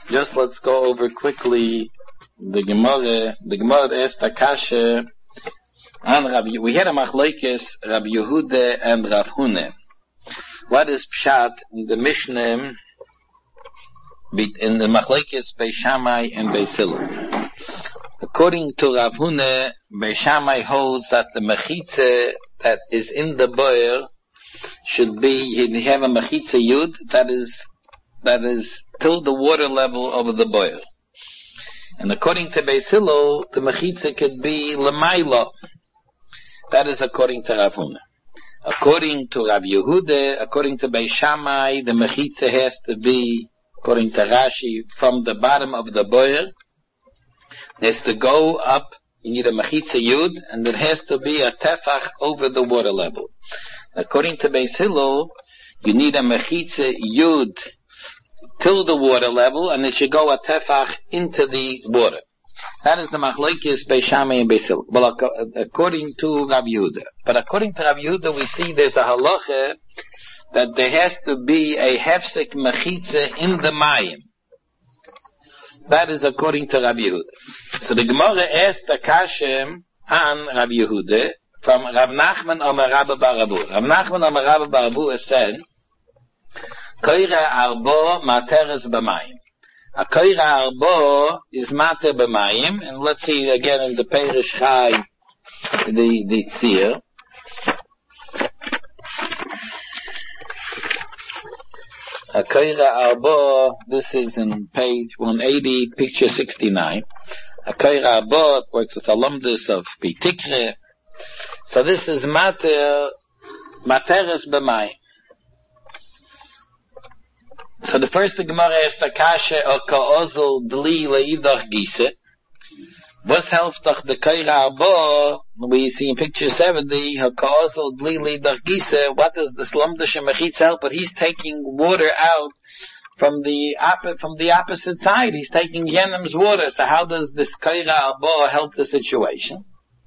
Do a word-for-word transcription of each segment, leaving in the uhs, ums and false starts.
Just let's go over quickly the Gemara. The Gemara asked Akasha and Rabbi. We had a machlokes Rabbi Yehuda and Rav Huna. What is pshat in the Mishnah in the machlokes Beis Shammai and Beis Hillel? According to Rav Huna, Beis Shammai holds that the mechitza that is in the boil should be, you have a mechitza yud that is that is till the water level of the boil. And according to Beis Hillel, the mechitza could be lemaila. That is according to Rav Huna. According to Rav Yehuda, according to Beis Shammai, the mechitza has to be, according to Rashi, from the bottom of the boil. It has to go up. You need a mechitza yud, and it has to be a tefach over the water level. According to Beis Hillel, you need a mechitza yud till the water level, and it should go a tefach into the water. That is the machlokes Beis Shammai and Beis Hillel. Well, according to Rav Yehuda. But according to Rav Yehuda, we see there's a halacha that there has to be a hefsek mechitza in the mayim. That is according to Rav Yehuda. So the Gemara asked the Kashem on Rav Yehuda from Rav Nachman Amar Rabba Barabu. Rav Nachman Amar Rabba Barabu said, Koira arbo materes b'mayim. A koira arbo is mater b'mayim, and let's see again in the Perish Chai, the the tzir. A koira arbo, this is in page one eighty, picture sixty-nine. A koira arbo works with alumnus of Pitikre. So this is mater materes b'mayim. So the first the Gemara asked the Kasha or Ka'ozel Dli Leidach Gise. Was helft doch the Koira Arbo? We see in picture seventy, Ka'ozel Dli Leidach Gise. What is the Slumdisha Mechitz help? But he's taking water out from the opposite from the opposite side. He's taking Yenem's water. So how does this Koira Arbo help the situation?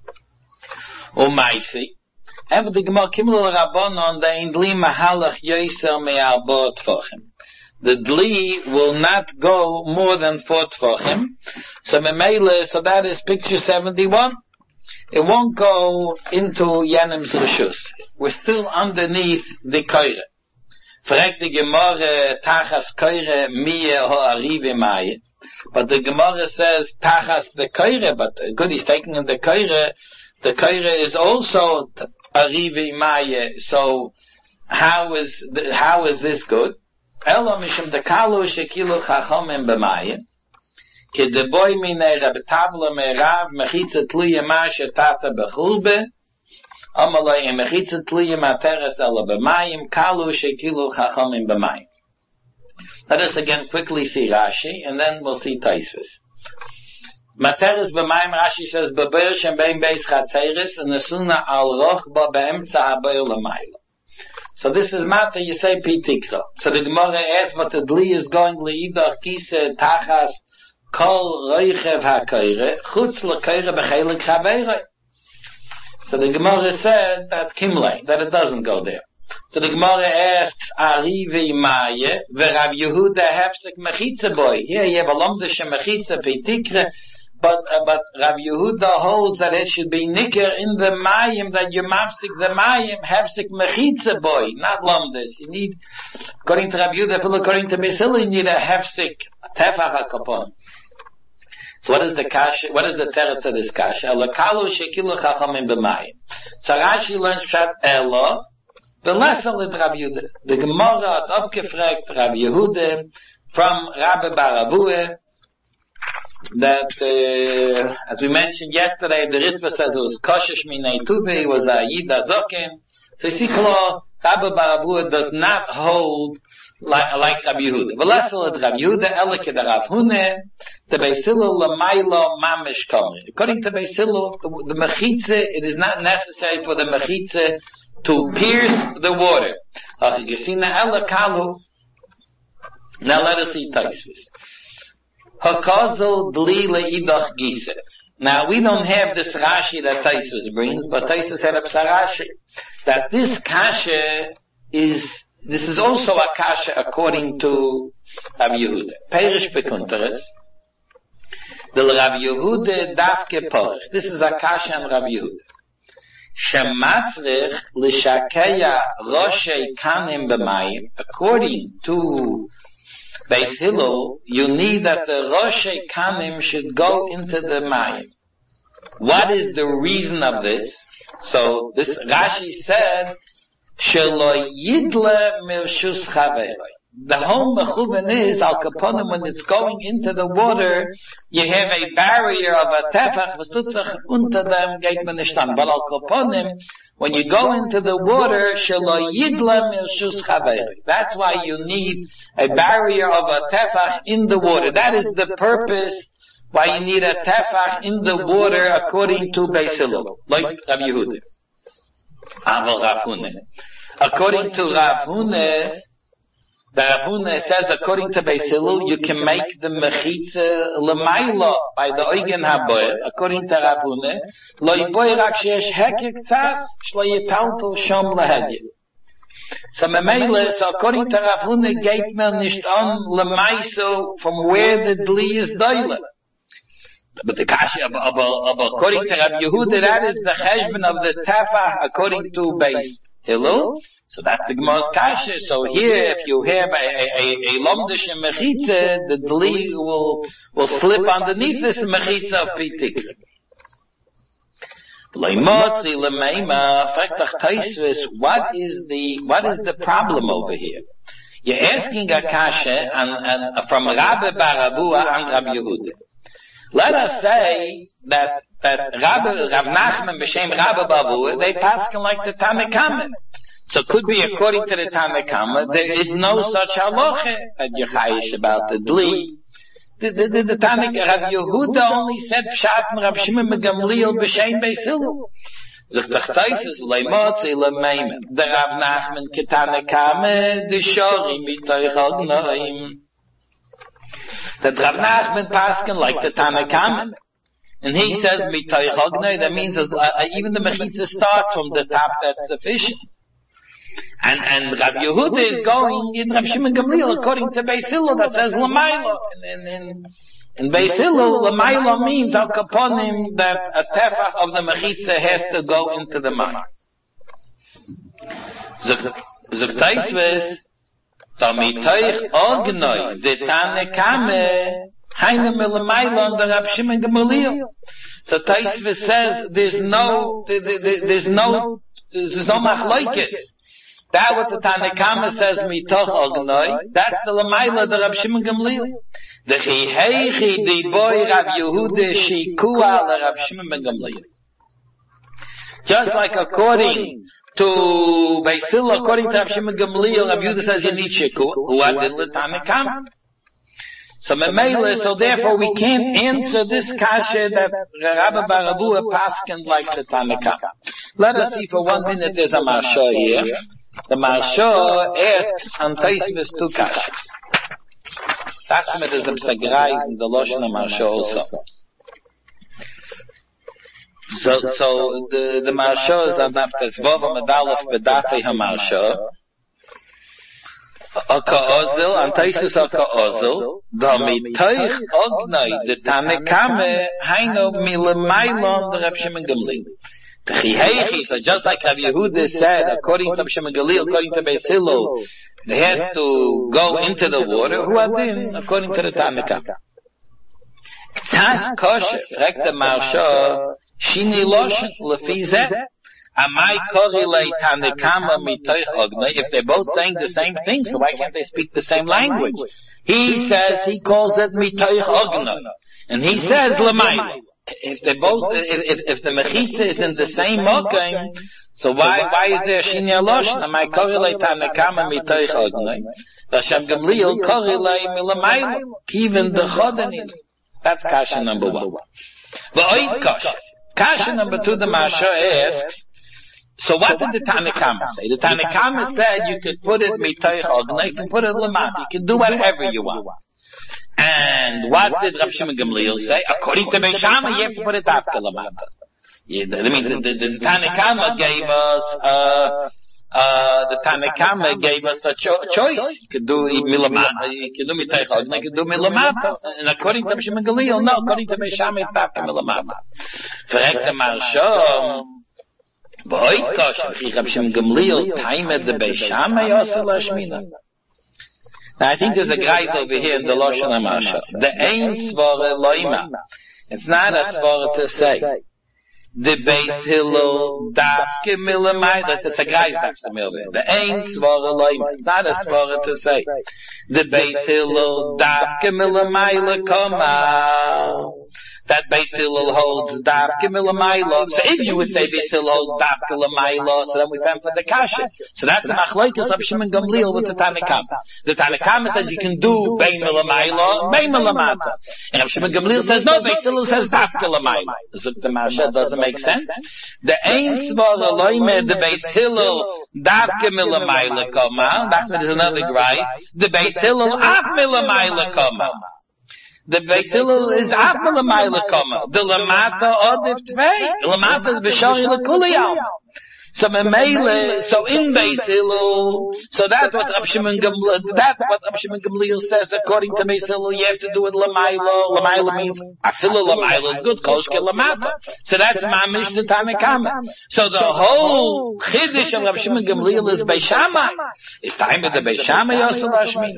Umaisi. Ever the Gemara Kimel Rabbanon the Indli Mahalach Yoiser Me Arbo Tfochim. The dli will not go more than four tfachim. So memele, so that is picture seventy-one. It won't go into Yanem's Rishus. We're still underneath the koire. Fragt the Gemara tachas koire mie ho arive maye. But the Gemara says tachas the koire, but good, he's taking in the koire. The koire is also arive maye. So how is the, how is this good? Elo mishum dekalu shekilu chachamim b'mayim ki deboy minei rabetabla me'rav mechitza tluya ma shetata b'chulbe amalei mechitza tluya materes elo b'mayim kalu shekilu chachamim b'mayim. Let us again quickly see Rashi, and then we'll see Taisvis. Materes b'mayim, Rashi says, b'beir shem bein beis chatzeres nesuna al rochba be'emtza ha'beir l'mayla. So this is matter, you say pitikra. So the Gemara asks what the dli is going leidach kise tachas kol reichev ha-koire chutz le-koire b'chelik chaveire. So the Gemara said that kimle, that it doesn't go there. So the Gemara asks arivi maye v'Rav Yehuda hefsek mechitza boy. Here you have a lomdisha mechitza pitikra. But, uh, but Rav Yehuda holds that it should be nicker in the mayim, that you mapsik the mayim, hefsik mechitza boy, not lumdis. You need, according to Rav Yehuda, according to Beis Hillel, you need a hefsik tefach hakapon. So what is the kasha, what is the teretz of this kasha? Lakalu shekilu chachamim b'mayim. So Rashi learns pshat elo, the lesson with Rav Yehuda. The Gemara had abgefragt Rav Yehuda from Rabbi Barabueh, that, uh, as we mentioned yesterday, the Ritva says it was Koshesh Minei Tuvi, it was a Yida Zokin. So you see, Klo, Rabbi Barabuah does not hold like, like Rabbi Yehuda. V'lesel et Rabbi Yehuda, eleke de Rav Huna, the Beis Hillel l'maylo mamish kamri. According to Beis Hillel, the, the mechitza, it is not necessary for the mechitza to pierce the water. Uh, you see, now let us see Taisvis. Hakazel dli leidach gise. Now we don't have this Rashi that Taisus brings, but Taisus had a Rashi that this kasha is this is also a kasha according to Rav Yehuda. Perish bekunteres. The Rav Yehuda dafke porch. This is a kasha on Rav Yehuda. Shematzrich l'shakeya roshei kanim b'mayim. According to Beis Hillel, you need that the roshei kanim should go into the mayim. What is the reason of this? So this Rashi said, Shelo yidle mirshus chaveroi. The whole mechuven is al kaponim, when it's going into the water, you have a barrier of a tefach v'stutzach unter them geht man nicht an. But al kaponim, when you go into the water, shelo yidle mirshus chaveroi. That's why you need a barrier of a tefach in the water. That is the purpose why you need a tefach in the water according to Beis Hillel, like Rav Yehuda. Aval Rav Huna. According to Rav Huna, the Rav Huna says, according to Beis Hillel, you can make the mechitza l'mayla by the oigen haboy. According to Rav Huna, lo yiboy rak sheyesh hekek tzas, shlo yitaltel shom lahedye. So memele, so according to Rav Huna, geht man nicht on l'mayso from where the dli is doile. But the kasha, according to Rav Yehuda, that is the cheshbon of the tefach according to Beis Hillel. So that's the Gemara's kasha. So here, if you have a, a, a lomdish mechitza, the dli will, will slip underneath this mechitza of pitikra. Leimotzi lemeima, fraktach taisvis, what is the, what is the problem over here? You're asking a kasha and, and, from Rabbi Barabua and Rabbi Yehuda. Let us say that, that Rabbi, Rav Nachman b'shem Rabbi Barabua, they paskin like the Tanakama. So it could be according to the Tanakama, there is no such halacha that you're chayish about the dli. The, the, the, the Tanakh, Rav Yehuda only said Pshat and Rav Shimon ben Gamliel b'shem Beis Hillel. Zechtachtaises leimotzi lemeimen. The Rav Nachman ketanakame, the shori mitoich agnoim. That Rav Nachman paskin like the Tanakama. And he says mitoich agnoim, that means uh, even the mechitza starts from the top, that's sufficient. And, and Rav Yehuda is going in Rav Shimon Gamliel according to Beis Hillel that says L'maylo. In, in, in Beis Hillel, L'maylo means al kaponim that a tefach of the mechitza has to go into the mine. Zok taisves, tamitoich ognoi, the tanekame, hainu me L'maylo under Rav Shimon Gamliel. So Taisves says there's no, there, there, there's no, there's no machlokes. That what the Tanakama says, mitoch ognoi, that's the Lamaila, the Rav Shimon Gamliel. The chiheichi, the boy Rav Yehuda, shikua, the Rav Shimon ben Gamliel. Just like according to Beis Hillel, according to Rav Shimon Gamliel, Rav Yehuda says you need shikua, who are the Tanakama. So memele, so therefore we can't answer this kasha that Rabbi Barabua paskin like the Tanakama. Let us see for one minute there's a marsha here. The Marsha asks on Taisvis two kashas. Tashmet is a psagrais in the Loshen of Marsha also. So, so the, the Marsha is on Naftas Vova Medalef Bedafi HaMarsha. Oka Ozil, on Taisvis Oka Ozil, Domitoich Ognoi, the Tanekame, Haino Milemailon, the Rav Shimon Gamliel. So just like Rav Yehuda said, according to Rav Shimon Gamliel, according to Beis Hillel, they have to go into the water, who are then, according to the Tanakh. K'tas kosher, fragt the Marsha, shini loshen, lefi zeh, amai kori lei Tanakama mitoich ognoi, if they're both saying the same thing, so why can't they speak the same language? He says, he calls it mitoich ognoi, and he says l'mayla. If they both, if, if, if the mechitza is in the same mokim, so why, why is there shinya loshna? Amai korilei tanakama mitoich ognoi. Hashem Gamliel korilei milamayla. Even the chodanin. That's kasha number one. V'oid kasha. Kasha number two, the Marsha asks, so what did the Tanakama say? The Tanakama said you could put it mitoich ognoi, you can put it lamata, you can do whatever you want. And what did Rav Shimon Gamliel say? According to Beis Shammai, you have to put it after Lamata. Yeah, I mean, the, the, the Tanakama gave us, uh, uh, the Tanakama gave us a cho- choice. You could do milamata, you could do mitoich ogna, you could do milamata. And according to Rabbi Shimon Gamliel, no, according to Beis Shammai, it's not milamata. Verrekte Marsha, B'hoit kosh, Rabbi Shimon Gamliel, timed the Beis Shammai, also lashmina. Now I think there's a guy over here in the Lashon HaMarsha. The ein svara loima. It's not a svara to say. The Beis Hillel dafke milamayla. It's a guy's dafke milamayla. The ein svara loima. It's not a svara to say. The Beis Hillel dafke milamayla koma. That Beis Hillel holds dafke milamayla. So if you would say Beis Hillel holds dafke milamayla, so then we found for the kasha. So that's the machlokes of Shimon Gamliel with the Tanakama. The Tanakama says you can do bein milamayla, bein milamata. And Shimon Gamliel says no, Beis Hillel says dafke milamayla. So the Marsha doesn't make sense. The ein svara loime, the Beis Hillel dafke milamayla koma. That's what is another grace. The Beis Hillel af milamayla koma. The Beis Hillel is af milamayla koma. The lamata odif tvei. The lamata is b'shari l'kuliyam. So memele, so in Beis Hillel, so that's what Rabbi Shimon Gamliel, that's what Rabbi Shimon Gamliel says according to Beis Hillel, you have to do with lamayla. Lamayla means, afilu lamayla is good, koshke lamata. So that's mamish the Tanakama. So the whole chiddush of Rabbi Shimon Gamliel is Beis Shammai. It's time with the Beis Shammai also lashmina.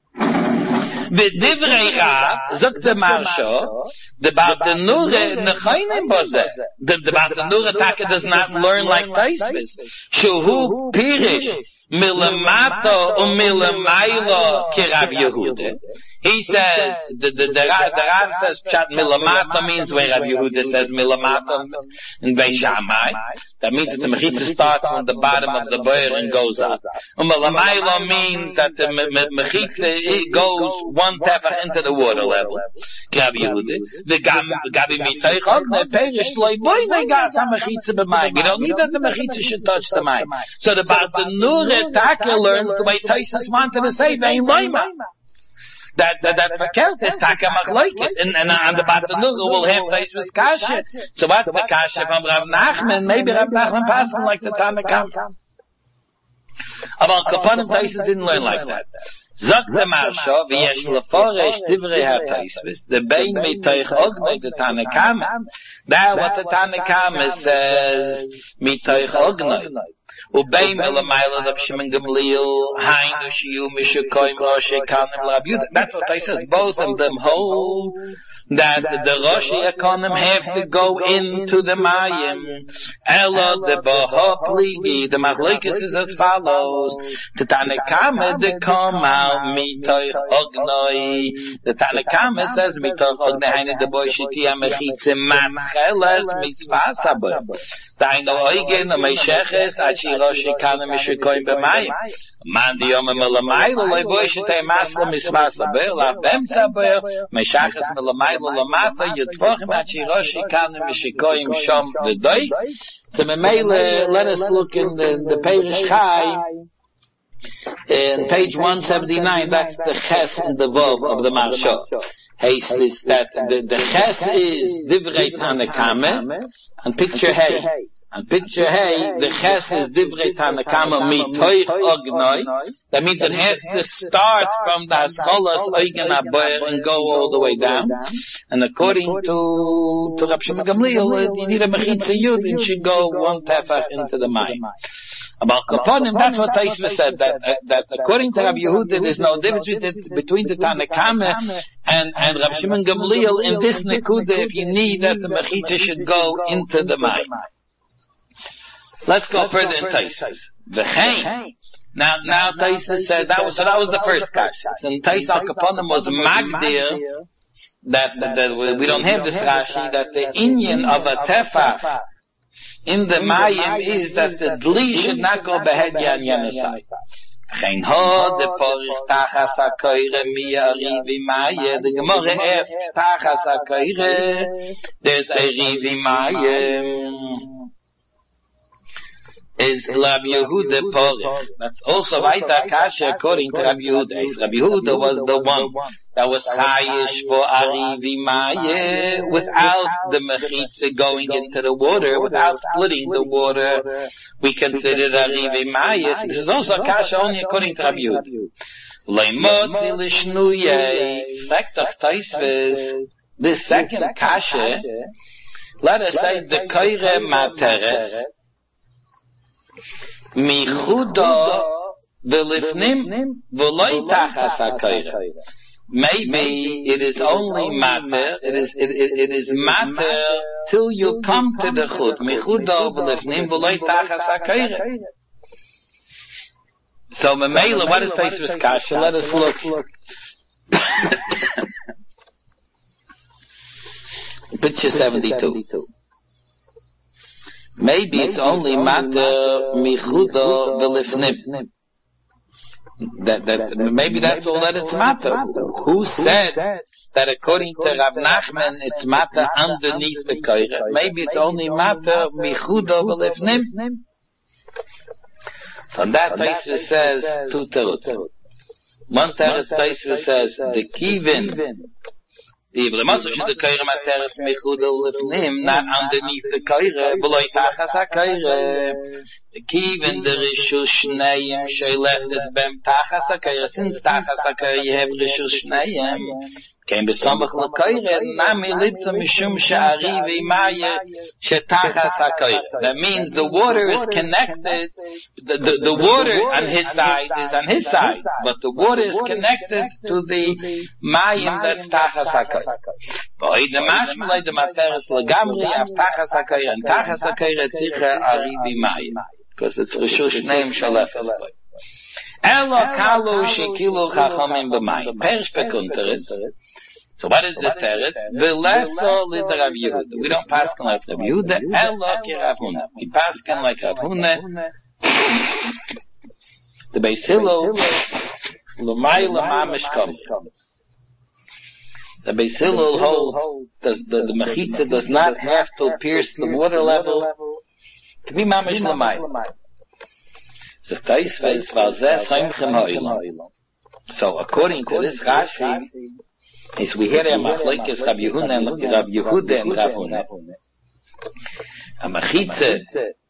B'divrei Rav, sagt der Marsha, the Bartenura nechaynim bozeh. The Bartenura Taka does not learn like Taisvis. Shuhu pirish milamata u milamayla ki Rab Yehuda. He says, the, the, the, the Rav says, Pshat milamata means where Rab Yehuda says milamata in Beis Shammai. That means that the mechitza starts from the bottom of the boyer and goes up. And milamayla means that the mechitza goes one tefach into the water level. Rab Yehuda. The gabi mitoich ogne perish loy boy negas ha mechitza b'mayim. You don't need that the mechitza should touch the mayim. So the Bartenura Taka learns the way Taisus wanted to say, vein loyma. That, that, that verkehrt is taka machlokes. And, and on the Bartenura will have Taisus kasha. So what's the kasha from Rav Nachman? Maybe Rav Nachman passing like the Tanakama. But Kapanim Taisus didn't learn like that. Zok the Marsha, v'yesh leforesh divrei ha-Taisvis, the bein mitoich ognoi, the Tanakama. That what the Tanakama says, mitoich ognoi. Ubeim elamayla Rab Shimon Gamliel, hainu shiyu mishakoyim Roshei Kanim Rab Yehuda. That's what I says. Both of them hold that the Roshei Kanim have to go into the Mayim. Elo the Baha Pligi. The Machlokes is as follows. The Tanakama they come out mitoich ognoi. The Tanakama says mitoich ognoi hainu the boy shiti amechitze mascheles misfas haboy. Daino oigen o meisheches achi Roshei Kanim mishakoyim b'mayim. Man di yom melamayla loy boy shitei masla misfas haboy laf b'emtza haboy meisheches melamayla lamata yutvochim achi Roshei Kanim mishakoyim shom v'doy. So memele, let us look in the, the Perish Chai, in page one seventy-nine, that's the Ches and the Vov of the Marsha. Hey, is that the, the Ches is Divrei Tanakama, and picture Hey. And picture Hey, the Ches is Divrei Tanakama mitoich ognoi. That means it has to start from the Ascholas Oigen Aboyer and go all the way down. And according to, to Rab Shimon Gamliel, you need a Mechitza Yud and should go one tefach into the Mayim. About Kaponim, that's what Taisva said, that, uh, that according to Rab Yehuda, there's no difference between the Tanakama and, and Rab Shimon Gamliel in this Nekuda if you need that the Mechitza should go into the Mayim. Let's go Let's further go in Taisva. The Chain. Now, now Taisva said, that was, so that was the first kasha. And Taisva Kaponim was Magdir, that, that, that we don't have this Rashi, that the Inyan of a Tefach in the Mayim is that the Dli should not go behead Yan Yanasai. Chain ho, the Porish Tachas HaKoire Miyari V'Mayeh. The Gemara asks Tachas HaKoire, there's a Rivi Mayim. is Rabbi Yehuda Porich. That's also Vaita Kasha according to Rabbi Yehuda. Rabbi Yehuda was the one that was chayish for Arivi Maye without the mechitza going into the water, without splitting the water. We consider Arivi Maye. This is also Kasha only according to Rabbi Yehuda. Leimotzi l'shnuye. Lektach Taisves. The second Kasha, let us say the Koire Materes. Michuda v'lifnim v'loi tachas ha'koire. Maybe it is only matter, it is, it, it, it is matter till you come to the chut. Michuda v'lifnim v'loi tachas ha'koire. So, Memela, what is Taisvus Kasha? Let us look. Picture seventy-two. Maybe it's only matter michuda v'lifnim. That that maybe that's all that it's matter. Who said that according to Rav Nachman it's matter underneath the koire? Maybe it's only matter michuda v'lifnim. So that Taisva says two teruts. One teretz Taisva says the kivin. The Iblematsu should the Koire Materes Mechudel Lifnim, not underneath the Koire, below Tachas HaKoire. The Kivin, the Rishus Shneim, Sheilech des Bem Tachas HaKoire, since Tachas HaKoire you have Rishus Shneim, came Besomach LaKoire, Nami Litza Mishum She'ari V'Imaya She'Tachas HaKoire. That means the water is connected, the, the, the water on his side is on his side, but the water is connected to the Mayim that's Tachas HaKoire. But the Mashmalei the Materes Lagamri of Tachas HaKoire, and Tachas HaKoire Tzicha Ari V'Imaya. Because it's Rishus Shneim Shalach Esboi. Elo Kalu Shekilu Chachamim B'Mayim. Perish Pekunteret. So what is the teretz? V'leso lid Rav Yehuda. We don't paskin like Rav Yehuda. Elo ki Rav Huna. We paskin like Rav Huna. The Beis Hillel l'may l'mamish kamei. The Beis Hillel holds the the, the mechitza does not have to pierce the water level to be mamish l'may. So Taisves v'alzeh soimchem ha'olam. So according to this Rashi, is we hear a machlekes Rav Yehuda and Rav Yehuda and Rav Huna. A mechitza,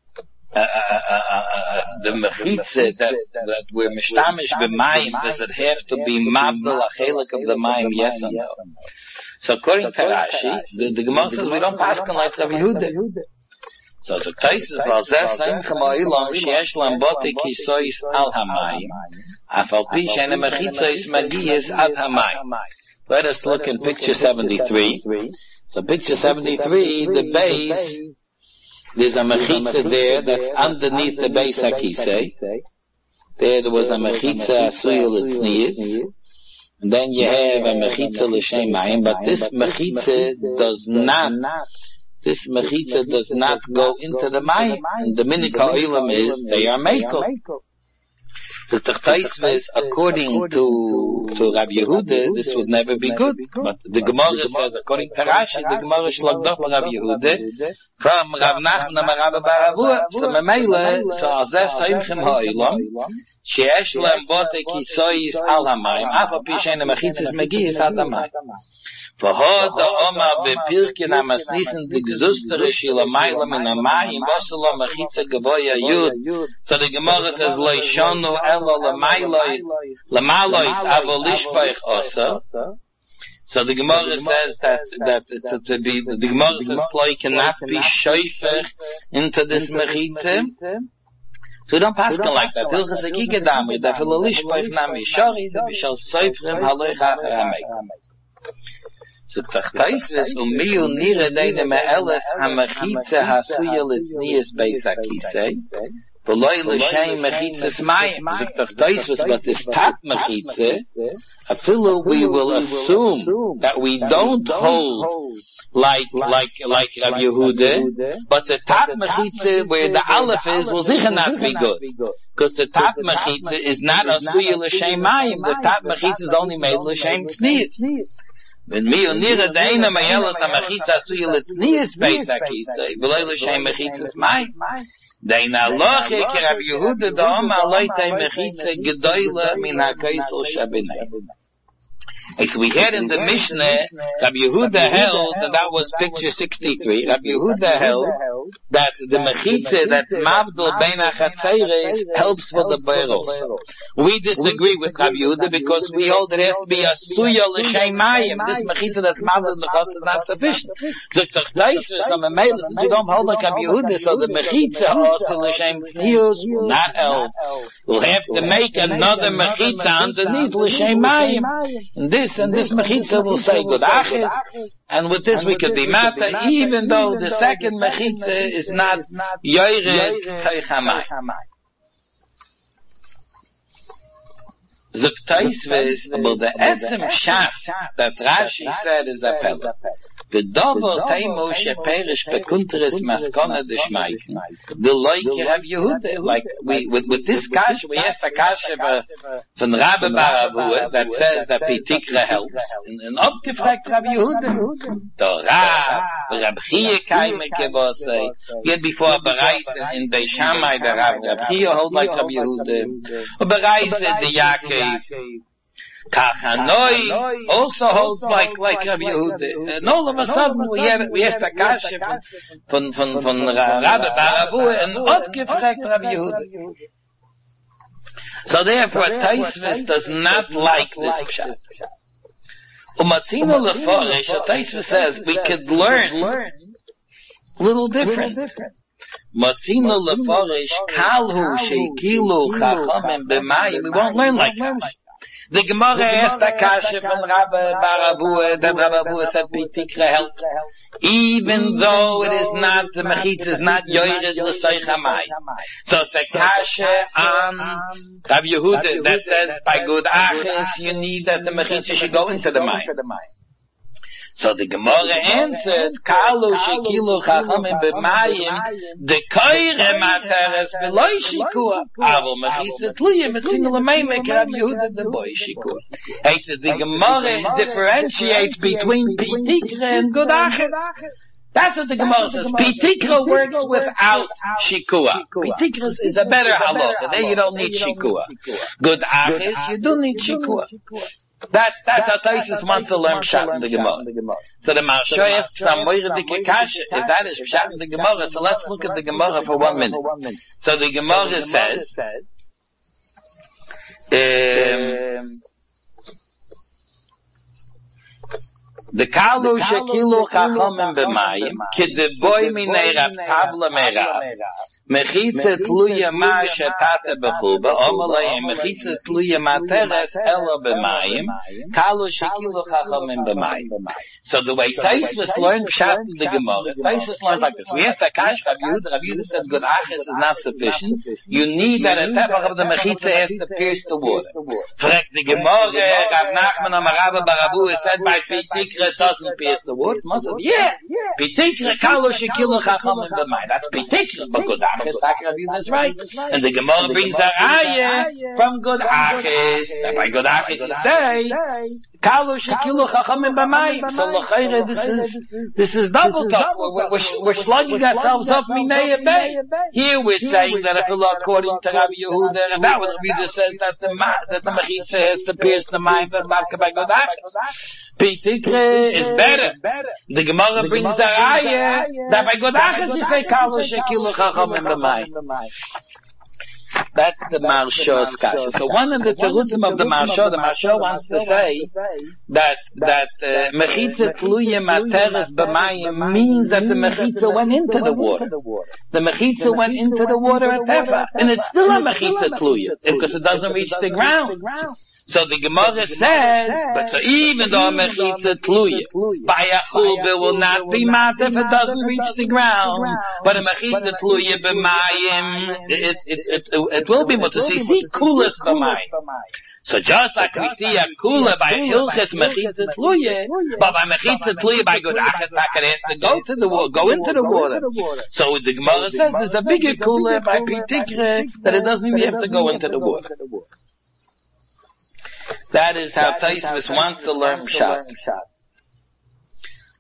the mechitza that that we're mishtamish b'mayim, does it have to be mabdal a chelik of the mayim? Yes or no? So according to Rashi, the, the Gemara says we don't paskin like Rav Yehuda. So the Taisus al zeh same k'ma'ilam sheyesh lam bote kisois al hamayim afal pi she'ene mechitza is magiyas ad hamayim. Let us look in picture seventy-three. So picture seventy-three, the base, there's a mechitza there that's underneath the base hakisei. There there was a mechitza asuyel etznius. And then you have a mechitza l'shem mayim, but this mechitza does not, this mechitza does not go into the mayim. And the minik ha'olam is, they are meikol. So Taisves, according to to Rav Yehuda, this would never be good. But the Gemara says, according to Rashi, the Gemara shlagd off Rav Yehuda from Rav Nachman and Rav Baravua. So Memele, so Azeh Soimchem Ha'olam, she'esh lem bote kisoyis al hamayim, afa pi she'ene mechitzis megiyis ad hamayim. V'ho da oma bepirkin amasnissen de gzustere shila mayla min hamayim, v'oselo mechitza gavoya yud. So the Gemara says, leishonu elo lemayloi, lemalois avolishpaich osa. So the Gemara says that, that to, to be, the Gemara says, ploi cannot be shoifech into this mechitza. So we don't pass it like that. Hilchas akike damri, da filo lishpaich nami shori, da bishal soifrim haloi chacher hameik. So Taisves umiyu nire deine me'eles ha-mechitza hasuya litznias beis hakisei v'loi l'shem mechitzas mayim. So Taisves, but this tap mechitza, afilu we will assume that we don't hold like like like Rav Yehuda, but the tap mechitza where the aleph is will sicher not be good, because the tap mechitza is not asuya l'shem mayim. The tap mechitza is only made l'shem tznias. When me und nire deine Mayelas am Mechitza su yelitz niyes Beisa Kisei, v'loi l'shem Mechitzas Mai. Dein Aloche ki Rabbi Yehuda da Oma Aloitei Mechitza Gedoyle min HaKaisel Shabinei. So we had in the Mishnah, Rabbi Yehuda held that that was picture sixty-three. Rabbi Yehuda held that the Mechitza, that's Mavdul Bein HaChatzeres, helps with the Beir also. We disagree with Rabbi Yehuda because we hold it has to be a Suya L'Shem Mayim. This Mechitza that's Mavdul Mechitza is not sufficient. So it's a Taisus, some Mele, since you don't hold like Rabbi Yehuda, so the Mechitza also L'Shem Tznius will not help. We'll have to make another Mechitza underneath L'Shem Mayim. And this and this Mechitza will say good achis, and with this we could be mata, even though the second Mechitza is not yoyred teichamai. Zuktaisves about the etzem shat that Rashi said is a pella. The double taimo sheperish bekunteres maskona deshmaiken. The like Rav Yehuda, like we with with this kasha we asked a kasha from Rabbi Baravua that says that Pitikra helps, and, and upgefragt Rav Yehuda. The Rab, Rab Chia kaime kevosei. Yet before a bereis in Beis Shammai, the Rab Rab Chia hold like Rav Yehuda. A bereis in the Yaakov. Kachanoi also holds like like Rabbi Yehuda, and all of a sudden we had we had a kasha from from from Rabbi Baravua and upgefragt Rabbi Yehuda. So therefore, Taisvis does not like this pshat. Umatzino leforish, Taisvis says we could learn a little different. Matzino leforish kalhu sheikilu chachamim b'mayim. We won't learn like that. The Gemara asked a kasha from Rabbi Baravua that Rabbi Baravua said Pitikra helps, even though it is not, the Mechitza is not yoyred l'soich hamay. So it's a kasha on Rabbi Yehuda that says by good achis you need that the Mechitza should go into the mayim. So the Gemara answered, Kalu shekilu chachamim b'mayim, de koire materes v'loi shikua, avo mechitza tluyim, et single amaymek Rabbi Yehuda de boy shikua. He said the Gemara differentiates between Pitikra and good achis. That's what the Gemara says. Pitikra works without shikua. Pitikra is a better halacha. There you don't need shikua. Good achis, you do need shikua. That's, that's how Taisus wants to learn Pshat in the Gemara. So the Maharsha asks some Moiradike Kasha, if that is Pshat in the Gemara, so let's look at the Gemara for one minute. So the Gemara says, um, the Kalu Shekilu Chachamim B'mayim, Kideboy Minei Rav Tabla Merav, Mechitza tluya ma shetata bechuba, omalei mechitza tluya materes ela b'mayim, kalu shekilu chachamim b'mayim. So the way Taisvis learned Pshat in the Gemara, Taisvis learned like this. We asked Akash, Rabbi Yehuda, Rabbi Yehuda said good achis is not sufficient. You need that a tefach of the mechitza has to pierce the water. Frek the Gemara, Rav Nachman and Rabbi Baravua said by Pitikra it doesn't pierce the water. Must have, yeah, Pitikra kalu shekilu chachamim b'mayim. That's Pitikra, but good achis. That's right. And the Gemara brings the ayah from good achis. That by good achis you say, Kalu shekilu chachamim b'mayim. So l'chayre, this is this is double talk. We're, we're, we're slugging ourselves up minei bay. Here we're saying that if it's according to Rabbi Yehuda, and that would Rabbi Yehuda says that the that the mechitza has to pierce the mayim, but not by good achis. Pitikre is better. The Gemara brings the ayah that by good achis you say Kalu shekilu chachamim b'mayim. That's the Maharsha's kasha. So one of the terutzim of the Maharsha, the Maharsha wants to say that that uh, mechitza tluya materes b'mayim means that the mechitza went into the water. The mechitza went into the water at tefa, and it's still a mechitza tluya because it doesn't reach the ground. So the Gemara says, but so even though a mechitza tluya by a chulba will not be mat if it doesn't reach the ground, but a mechitza tluya b'mayim, it it it it will be able to see see kulas b'mayim. So just like we see a kula by hilchas mechitza tluya, but by mechitza tluya by good achas takat has to go to the water, go into the water. So the Gemara says there's a bigger kula by pitikre that it doesn't even have to go into the water. That is how Taisvis wants to learn Pshat.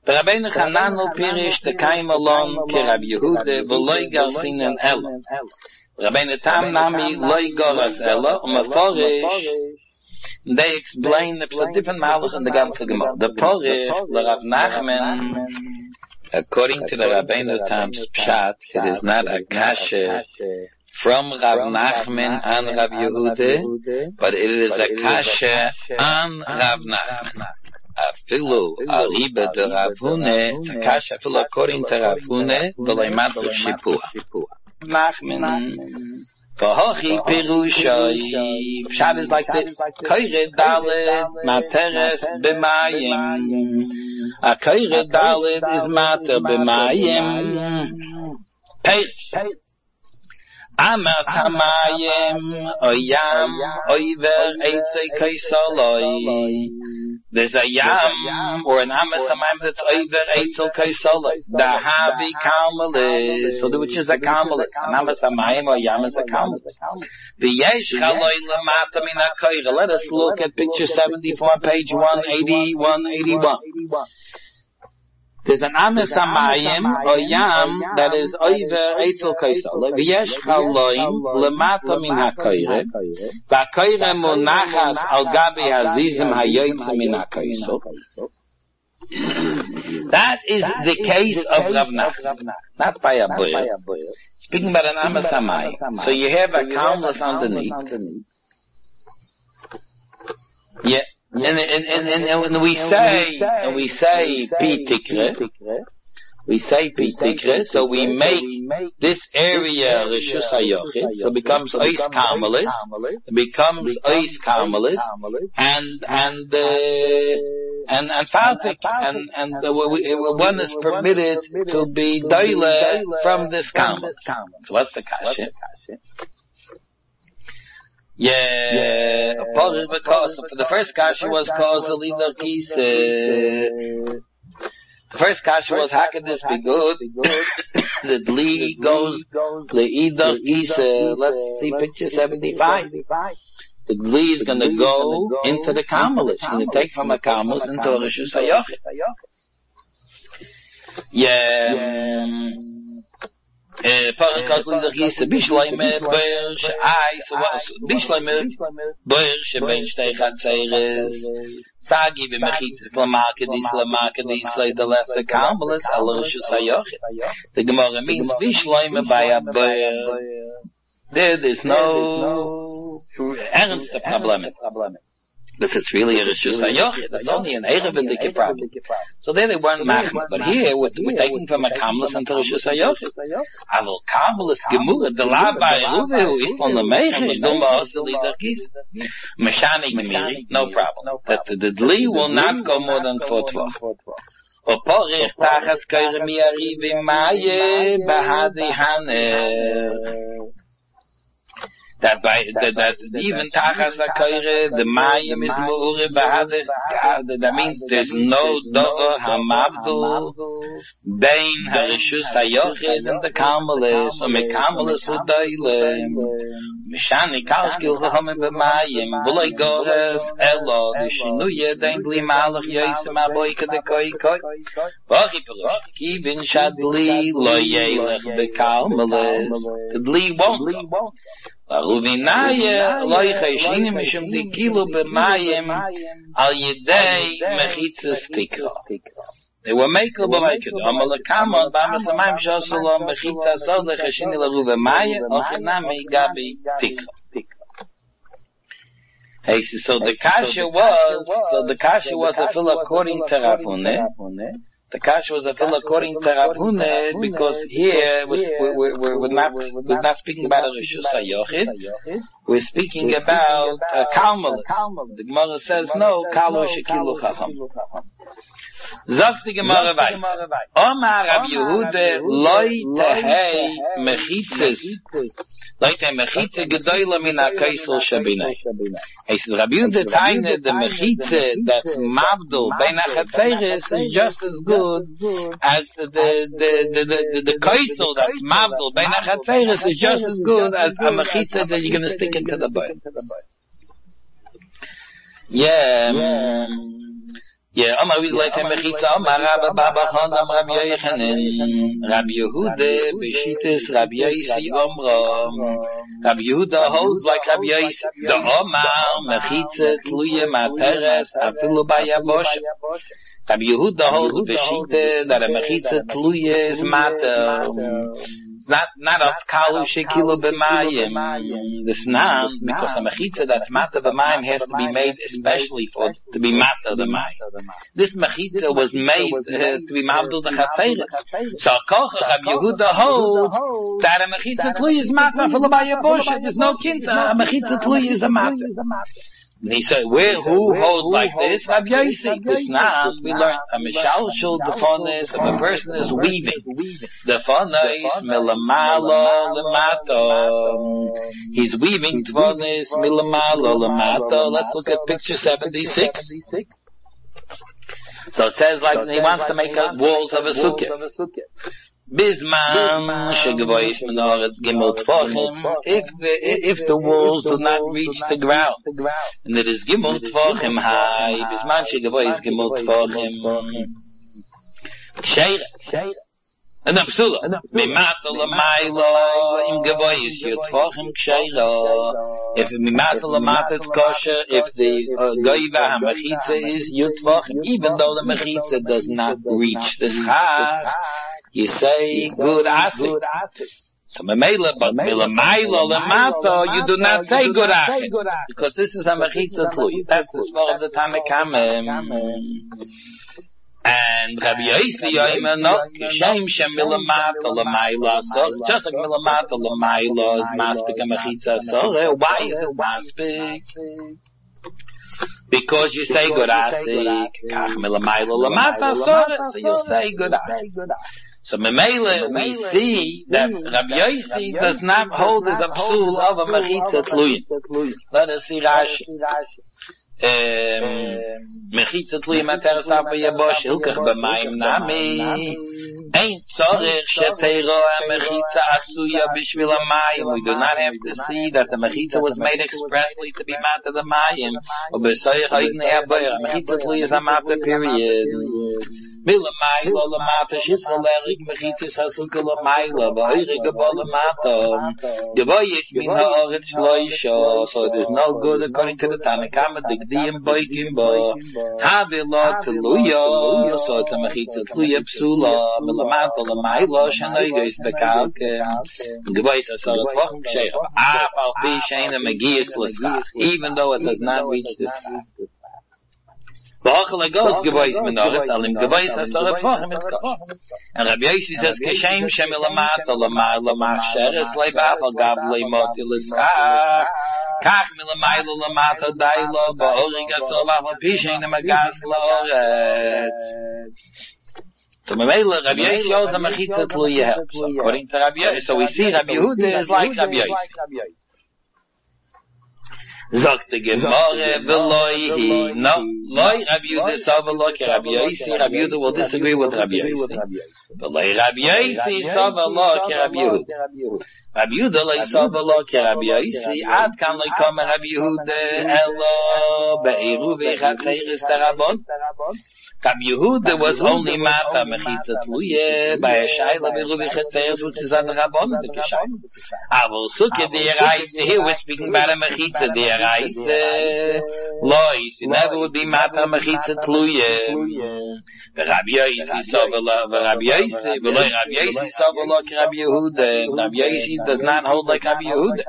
The Rabbeinu Chananel Pirish the Kaim Alon Ki Rab Yehuda V'loi Garsinen Ela. Rabbeinu Tam Nami Loi Goras Ela Umeforish. They explain the different malach in the ganze Gemara. The Porich, the Rav Nachman, according to the Rabbeinu Tam's Pshat, it is not a kasha from Rav Nachman and Rav Yehuda, but it is a kasha on Rav Nachman. Afilu ariba de Rav Hune, it's a kasha afilu according to Rav Hune, the leimatzah shipua. Nachman. Vahochi Pirushai. Pshat is like this. Koyre Dalet Materes B'mayim. A Koyre Dalet is Mater B'mayim. Perish. Amas Hamayim Oyam Oyver Eitzei Kaisaloi. There's a yam or an amas hamayim that's over eitzel kaisoloi. The havi kalmalis, so which is a kalmalis? An amas hamayim or yam is a kalmalis. The yesh chaloi lemata min hakoyre. Let us look at picture seventy-four, page one eighty, one eighty-one. There's an amas hamayim or yam that is over eitzel kaisoloi. The yesh chaloi lemata min hakoyre. V'hakoyre monachas al gabi hazizim hayoytze min hakoisol. That is the case of Rav Nachman, not by a boy. Speaking about an amas hamayim. So you have a calmness underneath. Yeah. And, and, and, and, and when we say, and we say pi tikre, we say pi tikre, so we make this area Rishus HaYochid, so it becomes Ois Karmelis, it becomes Ois Karmelis, and, and, uh, and, and Fartik, and, and uh, we, one is permitted to be Doile from this Karmelis. So what's the kasha? Yeah, yeah. Because the first kasha was called the leader kise. The first kasha was how could this be good? The dli goes the either kise. Let's see picture seventy-five. The dli is going to go into the karmelis. It's going to take from a karmelis into a Rishus HaYochid. Yeah. Eh, Parakas lider gise bishleime boer ai so bishleime boer shebein shtei chatzeres sagi be mechitz islamake di islamake di slay the lesser kambeles aller Rishus HaYochid. The Gemara means bishleime by a boer. There is no ernst problem. This is really a Rishus HaYochid. It's only an Erevendige problem. So there they weren't machmir. But here, we're, we're taking from a Kamlis into Rishus HaYochid. Aval Kamlis gemurah, the labai ruvehu, is on the meichish, dumba oseli derkis. Meshani gemiri, no problem. That the, the dli will not go more than four tvach. O porich tachas koyre mi'ari v'maye bahadi haner. That by that, that even tachas hakoyre the mayim is meure behadech. That means there's no dover hamavdul bein harishus hayochid and the karmelis or mekarmelis udaylem mishani kalskil chacham b'mayim v'loy gores elo the shinuye dein bli malach yoysim aboyke de koi koi v'achi perush ki bin shadli lo yelech bekarmelis. The dli won't go. Uvinaye loy chayshinim mishum dikilu b'mayim al yedei mechitzas tikra. They were makel b'mayim. Amal kamon b'amas hamayim shosalom mechitzas od lechashini laru b'mayim ochinami gabi tikra. Hey, so the kasha was, so the kasha was a fill according to Rav Hune. The kasha was a fill according to Rav Hune because here we're, we're, we're, we're, not, we're not speaking about a Rishus HaYochid. We're speaking about a Karmelis. The Gemara says no, Kalo Shekilu Chacham. Sagt die Gemara weiter. Omar Rab Yehuda loy tehei mechitzes. Loy tehei mechitze gedoyle min ha-kaisel shabinei. He says, Rab Yehuda taine the mechitze that's mavdul bein ha-chatzeres is just as good as the the the the the, the kaisel that's mavdul bein ha-chatzeres is just as good as a mechitze that you're going to stick into the boy. Yeah. Yeah, Amar we like mechitza Amar Rabba Baba Chon Amar Rabbi Yochanan Rabbi Yehuda Beshitis Rabbi Yosi Amram Rabbi Yehuda holds like Rabbi Yosi the Omar mechitza tluye materes afilu bayabosha. Rabbi Yehuda holds Beshita that a mechitza tluye is mater. It's not not of kalu shekilu b'mayim. This nan because a mechitza that's mater b'mayim has to be made especially for to be mater the mayim. This mechitza was made uh, to be mavdul the chatzeres. So koch Rabbi Yehuda holds that a mechitza tluye is mater for the bayabosha. There's no kinsa. A mechitza tluye is a mater. And he said, where, who holds like this? Rabbi Yosi. This now, we learned, a mishalshul, the phone is, if a person is weaving, the phone is, milamalo, lemato. He's weaving, phone is, milamalo, lemato. Let's look at picture seventy-six. So it says like, he wants to make a walls of a sukkah. Bisman shegavois menoretz gimel tfachim. If the if the walls do not reach the ground, and it is gimel tfachim high, bisman shegavois gimel tfachim. Sheira. And absula. Mimato lamaylo im gavois yutfachim sheira. If mimato lamata is kosher, if the goiva hamachitza is yutfachim, even though the machitza does not reach the schach, you say good asik. So memela, but milamaylo lemato, you do not say good asik, because this is a mechitza tluy. That's the spell of the Tanakamim. And Rabbi Yosi yoyma no kishem shem milamato lemailo. So just like milamato lemailo is maspik a mechitza. So why is it maspik? Because you say good asik. Kach milamailo lemata. So you'll say good asik. So Memele, we see that Rabbi Yosi does not hold as a psul of a mechitza tluyin. Let us see Rashi. Mechitza tluyin materes av yabosh hilkach b'mayim nami. Ein tzorech sheteiro a mechitza asuya b'shvil hamayim. We do not have to see that the mechitza was made expressly to be matter the mayim. Or b'soyech ha'idnei haboyer. A mechitza tluyin is a matter period. Milamayla lamata shizalerik mechitzis hasuka lamayla ba'ire gabal lamata gavoyis min ha'aretz loisha. So it is no good according to the Tanakama digdiyim boikim bo havila teluya. So it's a mechitza teluya psula milamata lamayla shanoigos bekalke gavoyis hasarat vachim sheikh af al pi sheina megiyis l'schach, even though it does not reach the schach. V'achal agos gavois menoretz alim gavois hasarat vachim it's kosher. And Rabbi Yosi says keshem shem ilamata lamala machsheres leibaf al gav leimoti l'schach kach milamaylo lamata dailo ba'orig asol v'achal pishin amagas la'oretz. So Memele, Rabbi Yosi holds a mechitza tluye helps. According to Rabbi Yosi, so we see Rabbi Yehuda is like Rabbi Yosi. Sagt the Gemara, Veloihi. No, Loi Rabbi Yehuda Savalo ke Rabbi Yosi. Rabbi Yehuda will disagree with Rabbi Yosi. Veloi Rabbi Yosi Savalo ke Rabbi Yehuda. Rabbi Yehuda Loi Savalo ke Rabbi Yosi. Ad kan Loi Kama Rabbi Yehuda Elo Be'iru Ve'ichatzeres Tarabon. Rabbi Yehuda was only mata mechitza tluye by a shayla beruvi chetzeres, which is on the Rabban of the Kishayla. Avol sukkah de'eraise, here we're speaking about a mechitza de'eraise. Lois, it never would be mata mechitza tluye. Rabbi Yosi sovala, Rabbi Yosi, v'loi Rabbi Yosi sovala ke Rabbi Yehuda. Rabbi Yosi does not hold like Rabbi Yehuda.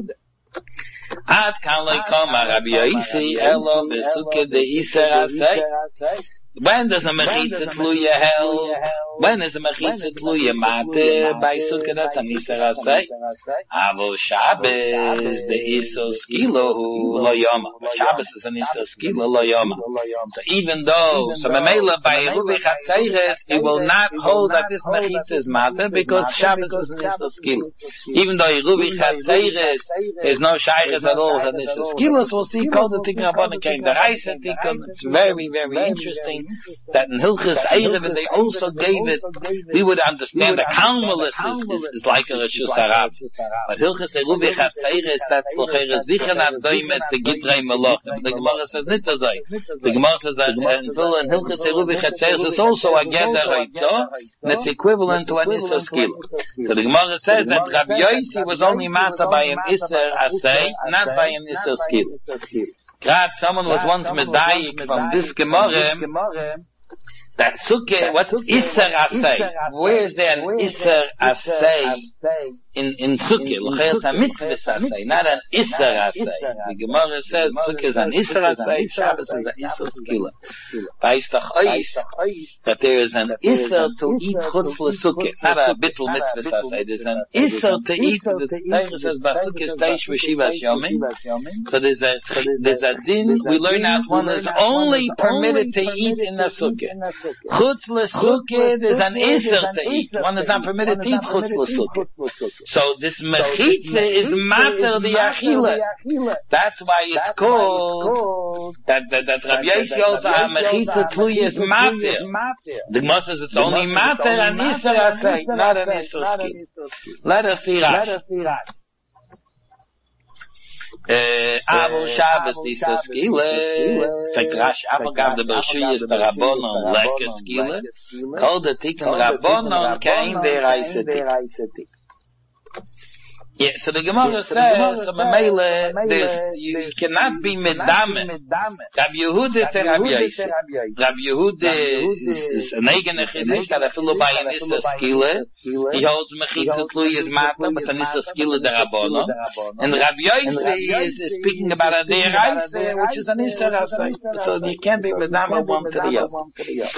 Ad kan lo kama Rabbi Yosi elo besukkah de'iser asay. When does a mechitza tluya held? When is a mechitza tluya mate? By sukkah, that's an isar asay. Avo Shabbos, the isar skilo hu lo yoma. Shabbos is an isar skilo lo yoma. So even though, so memela by Ruvi Chatzeres, it will not hold that this mechitza is mate, because Shabbos is an isar skilo. Even though Ruvi Chatzeres is no shayres at all, and isar skilos, we'll see called the Tikkun Rabbanan came the Reise Tikkun. It's very, very interesting. that in Hilchas Erev they also gave it, we would understand the Kalmalus is, is, is like a Rishus Harab. But Hilchas Erev Chatzeire is that Slocher Zichen Adoimet the Gidrei Melachim. The Gemara says Nitazai. The Gemara says that in Hilchas Erev Chatzeire is also a Geder Haitzah, and it's equivalent to an Isser Skila. So the Gemara says that Rabbi Yossi was only matter by an Isser Asay, not by an Isser Skila. Grad, someone was once medayik from this Gemara, that Sukkah, what Isser Asay? Where is there an Isser Asay in, in Sukkah? L'chayr it's a mitzvah Asay, not an Isser Asay. The Gemara says Sukkah is an Isser Asay, Shabbos is an Isser Skila. Ba'istach Ois, that there is an Isser to eat chutz l'Sukkah, not a bittul mitzvah Asay. There's an Isser to eat, the Torah says, Ba'sukkah steish v'shivas yomim. So there's a, there's a din, we learn out one is only permitted to eat in the Sukkah. Chutz l'Sukkah, there's an Isser to eat. One is not permitted to eat chutz l'Sukkah. So this mechitza is matter the achila. That's why it's called that that, that Rabbi Yossi also a mechitza tluya is matter. The Gemara says it's only matter and Isser Asay, not an Isser Skila. Let us see Rashi. Avo Shabbos Isser Skila. Fekt Rashi afagav the Bershuyas the Rabbanon lekker Skila. Kol the Tikkun Rabbanon kein deraisa Tik. Yeah, so the Gemara says, so Mamela, there's, you cannot be medame. Rabbi Yehuda to Rabbi Yossi. Rabbi Yehuda is an eigen echiddish, that a fellow by an Isser Skila. He holds mechitza tluya is matter, but an Isser Skila the Rabbanon. And Rabbi Yossi is, is speaking about a deraisa, which is an Isser Asay. So you can't be medame one to the other.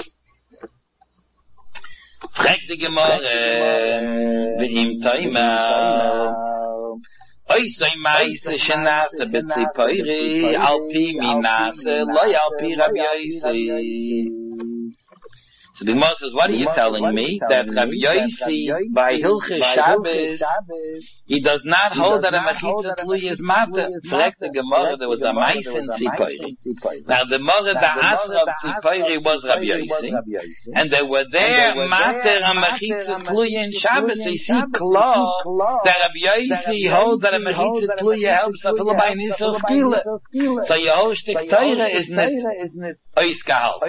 Frag die Gemara, ve'im toima, oisoi maise shenase betzipoiri, alpi minase, loy alpi Rabbi Yossi. So the Gemara says, what are you telling me? That Rabbi Yossi, by Hilchas Shabbos, he does not hold that a mechitza tluya is matter. Frag the Gemara, there was a maise in Tzipoiri. Now the Gemara, the Asra of Tzipoiri was Rabbi Yossi, and they were there matter a mechitza tluya in Shabbos. So you see klar that Rabbi Yossi holds that a mechitza tluya helps a fellow by an Isser Skila. So your whole shtick Torah is not ois gehalt.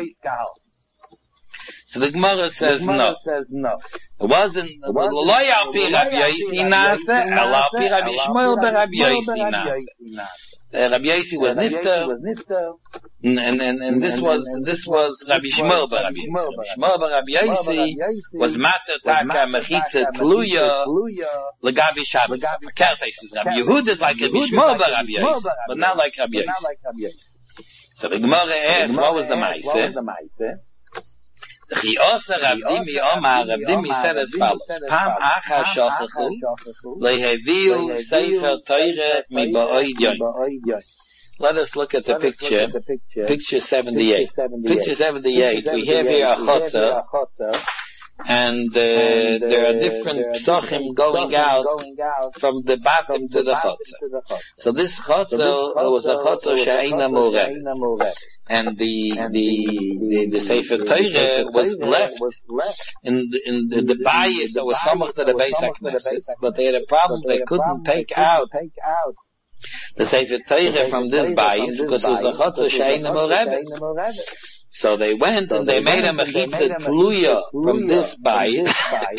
So the Gemara says no. It wasn't lo yalpi Rabbi Yossi nase, el alpi Rabbi Shmuel beRabbi Yossi nase. Rabbi Yossi was nifter, and and and this was this was Rabbi Shmuel beRabbi Yossi. Rabbi Shmuel beRabbi Yossi was matter taka mechitza tluya legabi Shabbos. Kertes is Rabbi Yehuda is like Rabbi Shmuel beRabbi Yossi, but not like Rabbi Yossi. So the Gemara asks, what was the ma'aseh? He also Rav Dimi Omar, Rav Dimi said as follows: Pam achar shochachu leheviu sefer Torah mi ba'oid yoyim. Let us look at the picture. Picture seventy-eight. Picture seventy-eight. We have here a chotzer, and uh, there are different psachim going out from the bottom to the chotzer. So this chotzer was a chotzer she'eina moreves. And the, the, the, the Sefer Torah was left in the, in the, the bias that was samach to the Beis HaKnesset, but they had a problem, they couldn't take out the Sefer Torah from this bias because it was a chotzer she'eina moreves. So they went and they made a mechitza tluya from this bias.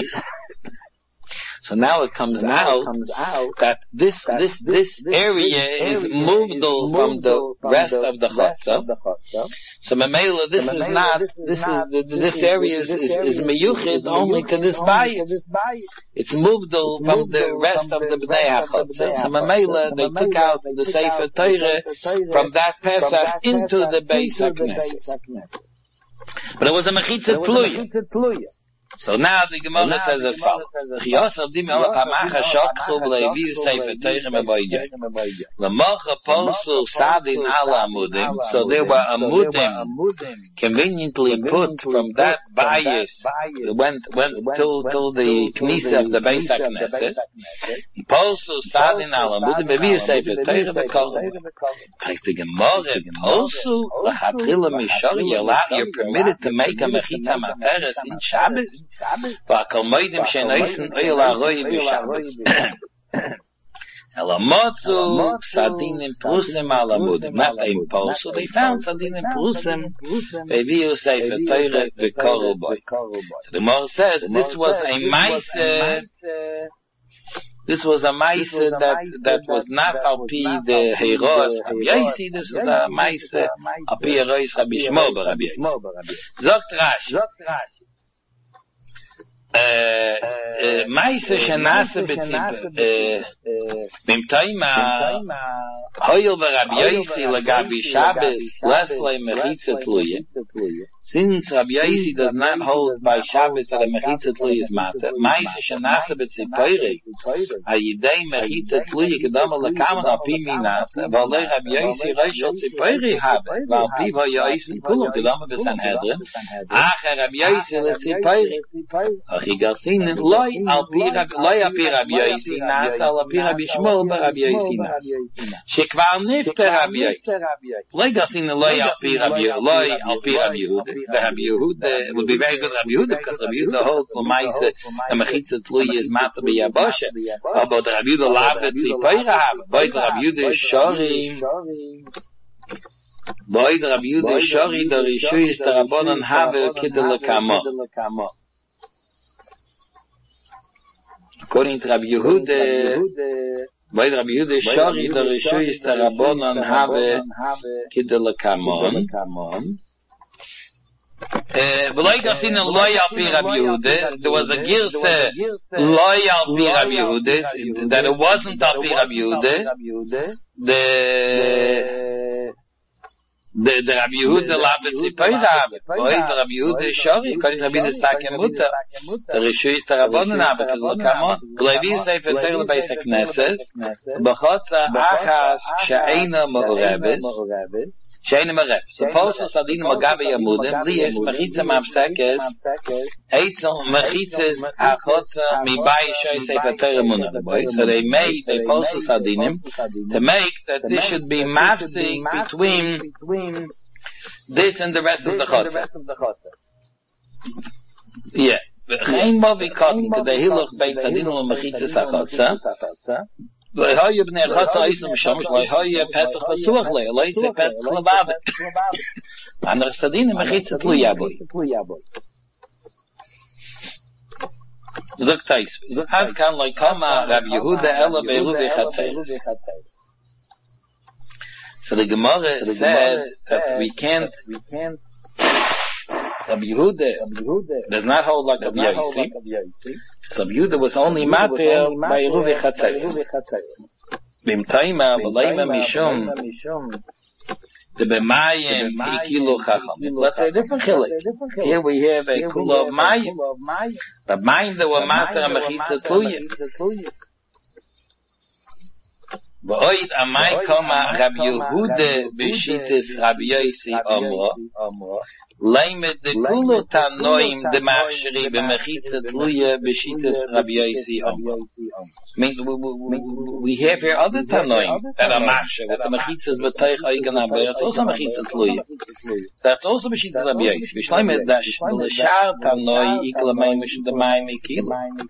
So now it comes out that this this this area is moved from the rest of the chotzer. So Mamela, this is not this is this area is is, is meyuchid only to this bayis. It's moved from the rest of the bnei hachotzer. So Mamela, they took out the Sefer Torah from that Pesach into the Beis HaKnesset. But it was a mechitza tluya. So now the Gemara says as follows. Chiyosar di me'ol ha'macha shokchu v'leiviu sefer Torah me'boidei. L'mocha polsu sadin ala amudim. So there were amudim conveniently put from that bias went went till till the Knesset of the Beis HaKnesset. Polsu sadin ala amudim v'leiviu sefer Torah me'kolei. Like the Gemara, polsu l'chatchila mishori, you're permitted to make a mechitza materes in Shabbos. והקלמוידים שנעשן אויל הרוי בשבת. אלא מוצאו סדינים פרוסים על עמודים. Not in Paul, so they found סדינים פרוסים והביאו ספר תורה וקוראו בו. So the Gemara says this was a maise, this was a maise that that was not al pi the Heiros Rabbi Yosi, this was a maise al pi Heiros Rabbi Shmuel bar Rabbi Yosi. Zogt Rashi. Meise shenase betzip bimtaima hoyel v'Rabbi Yosi legabi Shabbos leslei mechitza tluya. Since Rabbi Yosi does not hold by Shabbos that a mechitza tluya is matter, meise shenase betzip poirei ayidei mechitza tluya kedama lekaman al pi minas v'alei Rabbi Yosi reishol tzipoirei habe v'al pi v'yosi kulum kedama b'Sanhedrin acher Rabbi Yosi letzipoirei Chigasin loy al pi loy al pi Rabbi Yosi nas al pi Rabbi Shmuel bar Rabbi Yosi nas shekvar nifter Rabbi Yosi loy gasin loy al pi Rabbi loy al pi Rabbi Yehuda the Rabbi Yehuda it would be very good Rabbi Yehuda because Rabbi Yehuda holds the ma'ase the mechitza tluya is matter b'yaboshe but Rabbi Yehuda lavet zipoira have but Rabbi Yehuda is shorim but Rabbi Yehuda is shori the rishu is the rabbanon have kidel lekamo. According to Rabbi Yehuda, by Rabbi Yehuda Shari, the Rishu is the Rabbanon have Kidel Kamon. V'loi gasin loy al pi Rabbi Yehuda, there was a girse loy al pi Rabbi Yehuda, that it wasn't al pi Rabbi Yehuda, the The the Rabbi Yehuda lavet zipoira habe. Boy, the Rabbi Yehuda is shori. According to Rabbi Nistake Mutter, the Rishu is the Rabbanon habe. Kamon. Gleivi sefer Torah Beis HaKnesset. B'chotza achas she'eina me'oreves. She'eina me'oreves. So Posel Sadinim Agabe Yamudim. Li es mechitza mafsekes. Eitzel mechitzes achotza mibai shoy sefer Torah munach. So they made the Posel Sadinim to make that this should be mafsik between this and the rest of the chotza. Yeah. Geen movi cotton to the hiloch beit Sadinim mechitzes achotza. Lo hoye bnei chotza islam shamish lo hoye pesach v'suach le lo yise pesach levave. Ander Sadinim mechitzes tluya boy. Look Taisvis. Had kan lo kama Rabbi Yehuda ela be'eruvi chatzeres. So the Gemara said that we can't, Rabbi Yehuda does not hold like Rabbi Yosi. So Rabbi Yehuda was only matir by eruvi chatzeres. Bimtaima v'leima mishum the b'mayim ikilu chacham. Let's say a different chilek. Here we have a kula of mayim. The mayim that were matir mechitza tluya. V'oid amay koma Rabbi Yehuda b'shitas Rabbi Yosi amra. Leimet de kulu tanoim de machsheri b'mechitza tluya b'shitas Rabbi Yosi amra. I mean, we, we, we have here other tanoim that are machsher with the mechitzas b'teich eigen aber. It's also mechitzas tluya. That's also b'shitas Rabbi Yosi. V'shleimet dash l'shar tanoi ikla mayim mishum de mayim ikila.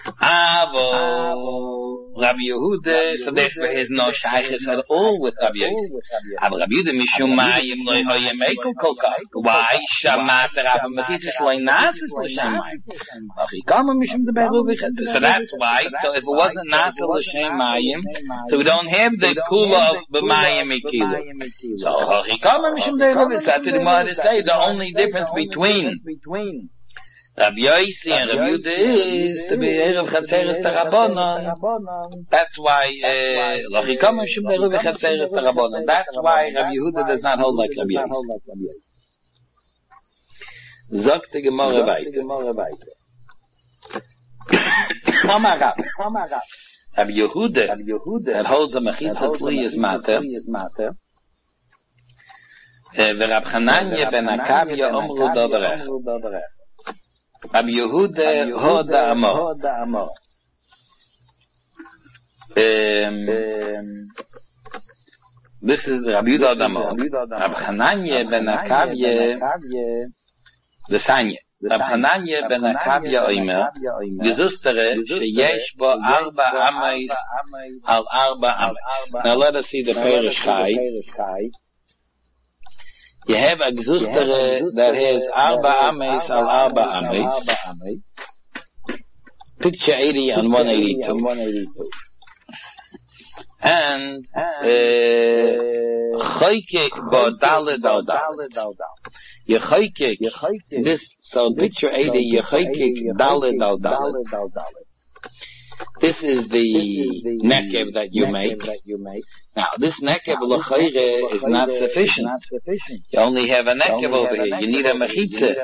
Avo Rabbi Yehuda, so there is no shayches at all with Rabbi Yosi. Avo Rabbi Yehuda mishum mayim loy hoyem eikel kolkach. Why shamat Rabbi mechitzas loy nasis l'shem mayim? Achikama mishum de beruvi. So that's why. So if it was Nasa l'shem mayim, so we don't have the kula of b'mayim ikilu. So he come and mishum de'eruvis. That's what the Gemara say. The only difference between Rabbi Yosi and Rabbi Yehuda is to be erev chatzeres t'Rabbanon. That's why lo he come and mishum de'eruvis chatzeres t'Rabbanon. That's why Rabbi Yehuda does not hold like Rabbi Yosi. Zok the Gemara weiter. Amar Rab, Rabbi Yehuda, that holds a mechitza tli is matter, ורב חנניה בן עקביה אמרו דובר אחד. רבי יהודה הודה עמו. This is Rabbi Yehuda הודה עמו. רב חנניה בן עקביה זה סניה. רב חנניה בן עקביה אומר, גזוסטרה שיש בו ארבע עמייס על ארבע עמייס. Now let us see the Perish Chai. You have a gzustere that has arba ames al arba ames. Picture eighty and one eighty-two. And choykek bo daled al daled. You choykek this, so picture eighty, you choykek daled al daled. This is the nekev that you make. Now, this nekev l'chayre is not sufficient. You only have a nekev over here. You need a mechitza.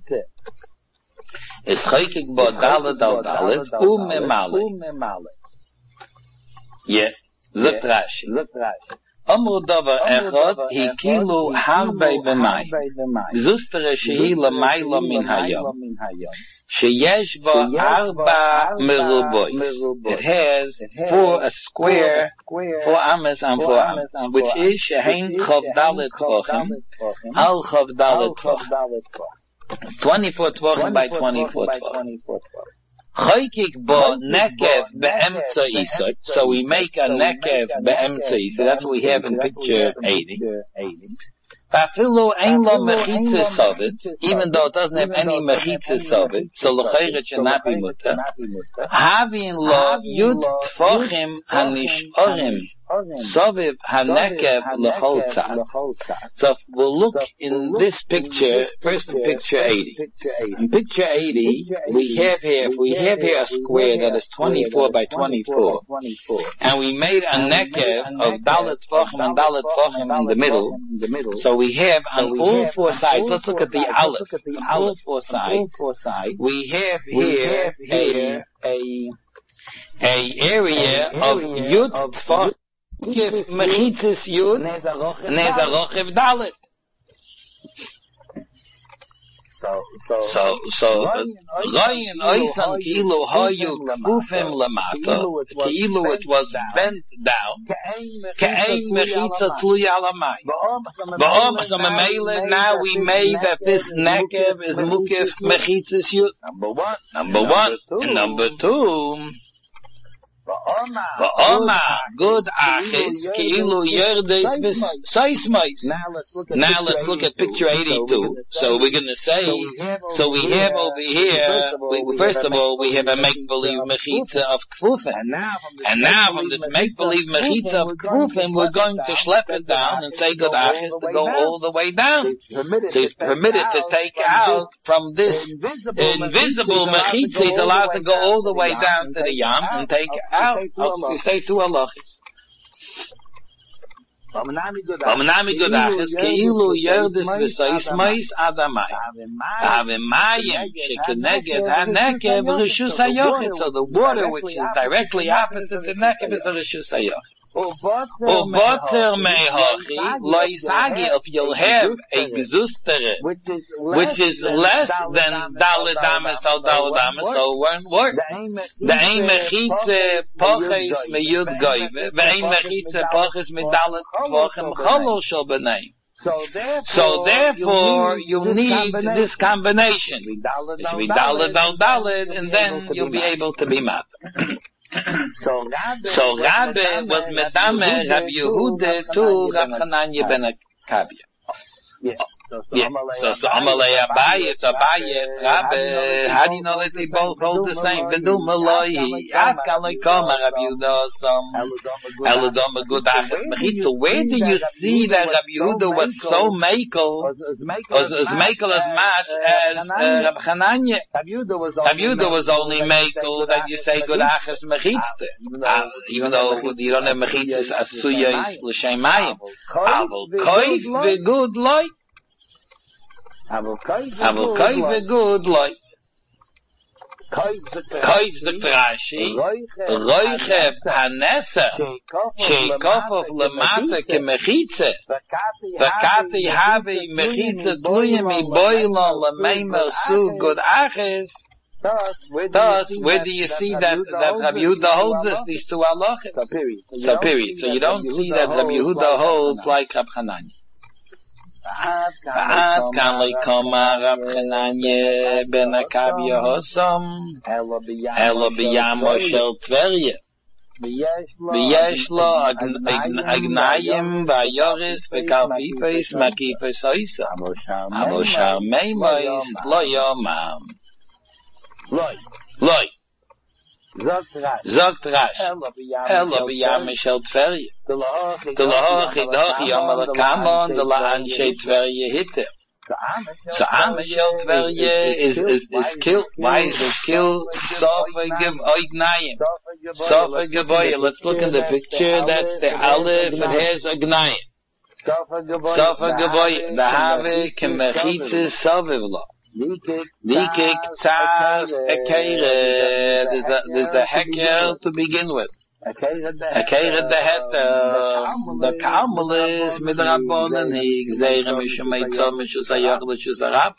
It's chaykik bo daled al daled umemale. Yeah, zot Rashi. Amru davar echad hikilu harbei b'may. Zustere shehi l'mayla min hayom. Sheyesh bo arba merubois. It has four, a square, four ames and four ames, which is shehein chav dalet tvachim, al chav dalet tvachim. It's twenty-four tvachim by twenty-four tvachim. Chaykik bo nekev be'emtza isot. So we make a nekev be'emtza isot. That's what we have in picture eighty. Afilu ein lo mechitza sovit, even though it doesn't have any mechitza sovit, so l'chayr it should not be mutter. Havin lo yud tfochim hanish'orim soviv hanekev l'chol tzad. So if we'll look in this picture, first in picture eighty. In picture eighty, we have here, if we have here a square that is twenty-four by twenty-four, and we made a nekev of dalet tfochim and dalet tfochim in the middle, so we have on all four sides, let's look at the aleph, on all four sides, we have here a, a, a area of yud tfochim, Kif mechitzis yud, nezarochiv dalet. So, so, Rayin oisan ki'ilu hayu kufim lamata, ki'ilu it was bent down, ke'ein mechitza tluya alamayim. Ba'om, so memele, now we made that this nekev is mukif mechitzis yud. Number one. Number one. And number two, Va'oma, good achis, ki'ilu yerdes v'saismais. Now let's look at picture eighty-two. So we're going to say, so we have over here, we, first of all, we have a make-believe mechitza of kfufim. And now from this make-believe mechitza of kfufim, we're going to schlep it down and say good achis to go all the way down. So he's permitted to take out from this invisible mechitza, he's allowed to go all the way down to the yam and take out. You say two halachis. V'amnami good achis, ke'ilu yerdes v'saismais adamayim. Ha'avimayim shekeneged ha'nekev rishus hayochid. So the water which is directly opposite the nekev is a rishus hayochid. Ubotzer mehachi loisagi, if you'll have a gzustere which is less than daled ames al daled ames, so it won't work. The ein mechitze poches meyud goyve, the ein mechitze poches medaled tvachim cholol shel b'neim. So therefore, you need this combination. It should be daled al daled, and then you'll be able to be matter. So Rabbi was medame Rabbi Yehuda to Rabbi Hananya ben Akabia. Yeah, so, so Amalei Abaye, so Abaye, Rabbi, how do you know that they both hold the same? V'du Maloi, Ad Kalei Koma, Rabbi Yehuda, some, Eladom, good Achas Mechitza. Where do you see that Rabbi Yehuda was so makel, was as makel as much as uh, Rabbi Hananya? Rabbi Yehuda was only makel that you say good Achas Mechitza. Uh, even though you don't have Mechitzas as Suyos L'Shemayim. Aval Koif V'gud Loi. I will kaive good like. Koif the Rashi, Roichev Hanesa, Sheikofov Lamata Kemechitze, Vakati Havi Mechitze Tluyimi Boilon Lamemer Su Good Aches. Thus, where do you see that, that Rabbi Yehuda holds us, these two halachas? So period. So period. So you don't see that Rabbi Yehuda holds like Rab Chananya. V'ad kan leikoma Rab Chananya ben Akavia Hosom, Elo b'yamo shel Tverye. V'yesh lo agnayim v'ayoris v'kalfifes makifes hoisa. Amoshar meimois lo yomam. Loi. Loi. Zogt Rash. Elo b'yam shel Tverye. De lahochi dochi amal kamon de la anshe Tverye hitte. So Am shel Tverye is is is killed. Why is it killed? Sofa give oignayim. Sofa gavoya. Let's look in the picture. That's the aleph. It has oignayim. Sofa gavoya. The have kemechitzes sovivlo. Nikik tzaz ekere. There's a there's a heker to begin with. Ekere the heter. The kamel is midrabanan hig zeire mishmei tzom mishusayach l'shusarab.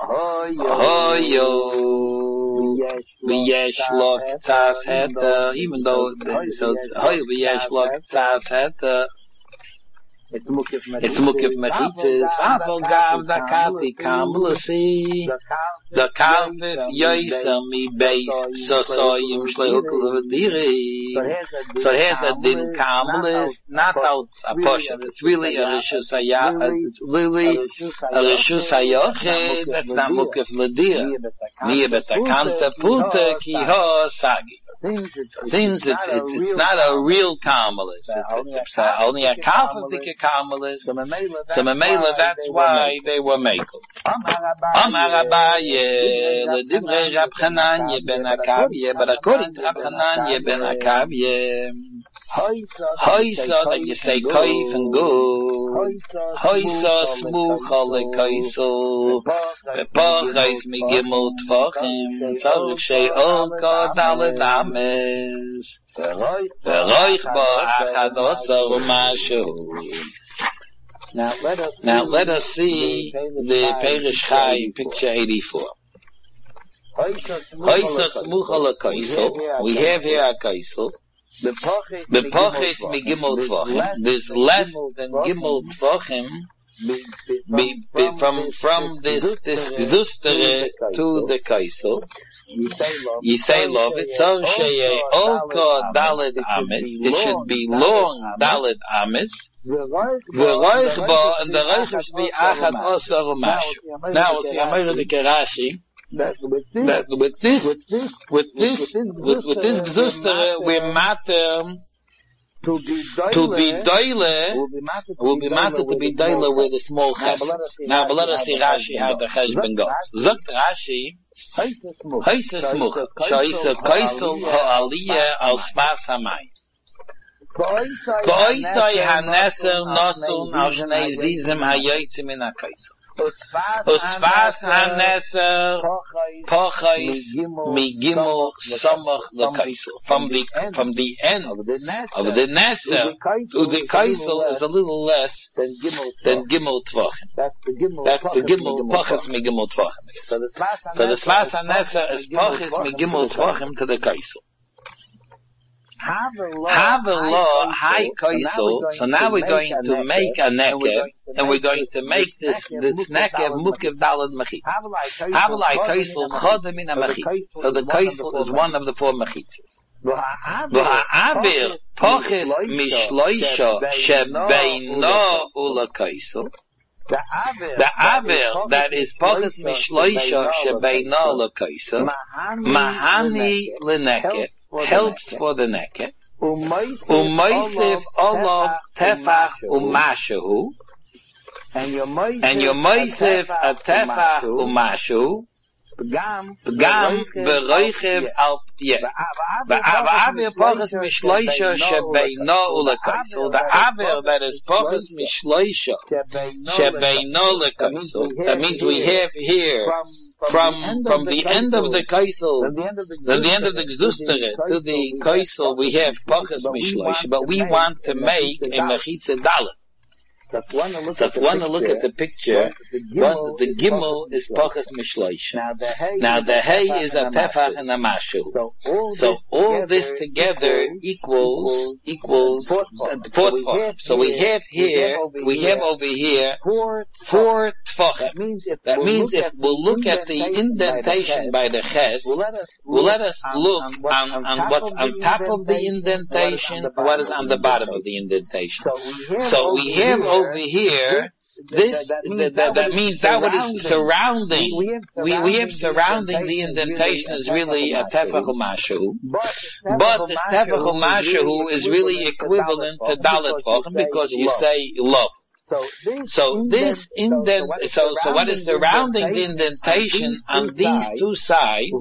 Hoyo v'yesh lo tzaz heter. Even though so hoyo v'yesh lo tzaz heter. It's mukif mechitzes. Aval gav dakati kamlasi. The kalfif yoisel mi beis so soyim shleukul v'diri. So here's a din kamlis, not out a portion. It's really a rishus hayach. It's really a rishus hayach. That's not mukif l'dir. Niye betakanta puta ki ho sagi. Since it's, it's, it's not a real karmelis, it's, it's, it's uh, only a kalfatik karmelis, so Mamela, that's why they were makel. Amar Abaye, l'divrei Rab Chananya ben Akavye, but according to Rab Chananya ben Akavye, Hoysa, that you say koif and go, Hoysa smucha lekoisel, Bepachais migimel tvachim, Saruk shei olka dalet ames, Veroich ba achadosar umashu. Now let us now let us see the Perish Chai, picture eighty-four. Hoysa smucha lekoisel. We have here a koisel. The poches mi gimel tvachim. There's less than gimel tvachim from from this this gzustere to the kaisel. Yisei it so sheye olka dalet amis. It should be long dalet amis. V'roich ba, and the roich should be achad osar u'mashu. Now we'll see Amir the Kerashi. That with this, that with this, with this, with, with this gzustere, we matter to be doile, to be doile, will be matter to be doile with a small chesed. Now, but let us see Rashi how the cheshbon goes. Zogt Rashi, Hoysa smucha, shoysa koisel ha'aliyah al spas hamayim. Koisai haneser nosun al shnei zizim hayoytzim min ha-koisel. Usvas haneser pochais migimel samach lekaisel. From the from the end of the neser to the kaisel is a little less than gimel tvachim. That's the gimel pochas migimel tvachim. So the svas haneser is pochas migimel tvachim to the kaisel. Have a law, high kaisel. So now we're going to make a nekev, and we're going to make this this nekev mukev dalad mechitz. Have a like kaisel chodem in a mechitz. So the kaisel is one of the four mechitzes. V'ha'avir poches mishloisha shebeino ula kaisel. The avir that is poches mishloisha shebeino ula kaisel mahani lenekev. Helps for the neket. Umoisif olav tefach umashu. And your moisif a tefach umashu. Pgam v'roichev al p'yeh. V'avir poches mishloisha shebeino ulekaisel. The avir that is poches mishloisha shebeino ulekaisel. That means we have here from from the end of the kaisel, from the end of the gzustere to the kaisel, we have pachas mishloish, but we want to make a mechitza dalet. So if you want to look at the picture, one, the gimel is pachas mishloish. Now the hay is a tefach and a mashu. So all this together equals equals the fourth tefach. So we have here, we have over here four tefachim. That means if we'll look at the indentation by the ches, will let us look on, on what's on top of the indentation, what is on the bottom of the indentation. So we have over here, this, that, that, that means that what is surrounding, we, we have surrounding the indentation is really a tefach u'mashu, but this tefach u'mashu is really equivalent to dalet tefachim because you say love. So this indent, so, so what is surrounding the indentation on these two sides,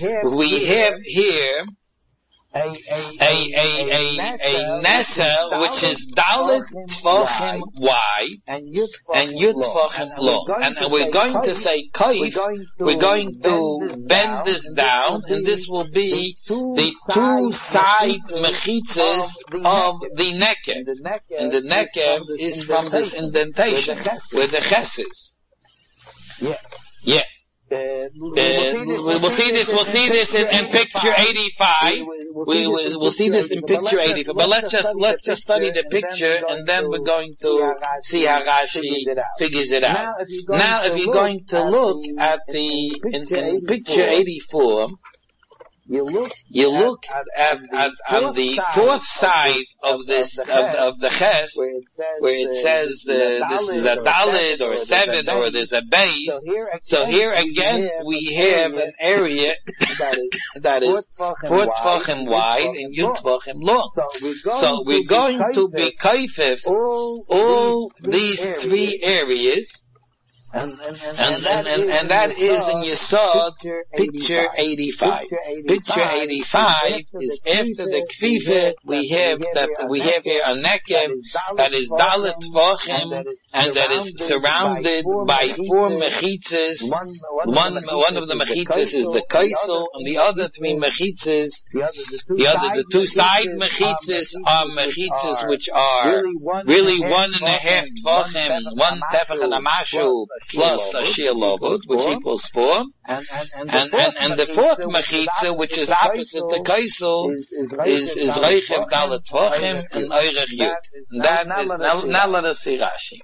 we have here a, a, a, a nesa, which is dalet tefachim wide and yud tefachim long. And, and we're going to say kaif, we're going to bend this down, and this will be the two side mechitzas of the nekev. And the nekev is from this indentation, where the ches is. Yeah. Yeah. Uh, we'll see this. We'll see this in, in picture eighty-five. We will we'll see this in picture eighty-five. But let's just let's just study the picture, and then we're going to see how Rashi figures it out. Now, if you're going to look at the in, in picture eighty-four. You look, you look at, at, at on the fourth side of this, of, of the ches, where it says, uh, this is a dalet or a seven or there's a base. So here again we have an area that is four tefachim wide and yud tefachim long. So we're going to be kaifif all these three areas. And, and, and, and, and, and, and that is in Yesod, picture eighty-five. Picture eighty-five is after the kfife, we have that, we have here a nekev that is dalet tefachim, and that is surrounded by four mechitzas. One, one of the mechitzas is the kaisel, and the other three mechitzas, the other, the two side mechitzas are mechitzas which are really one and a half tefachim, one tefach and a mashu, plus a shir lovut, which equals four. And, and, and, and, and the fourth mechitza, which is opposite the kaisel, is, is reichev dalet tefachim and oirech yud. And that is, now, now let us see Rashi.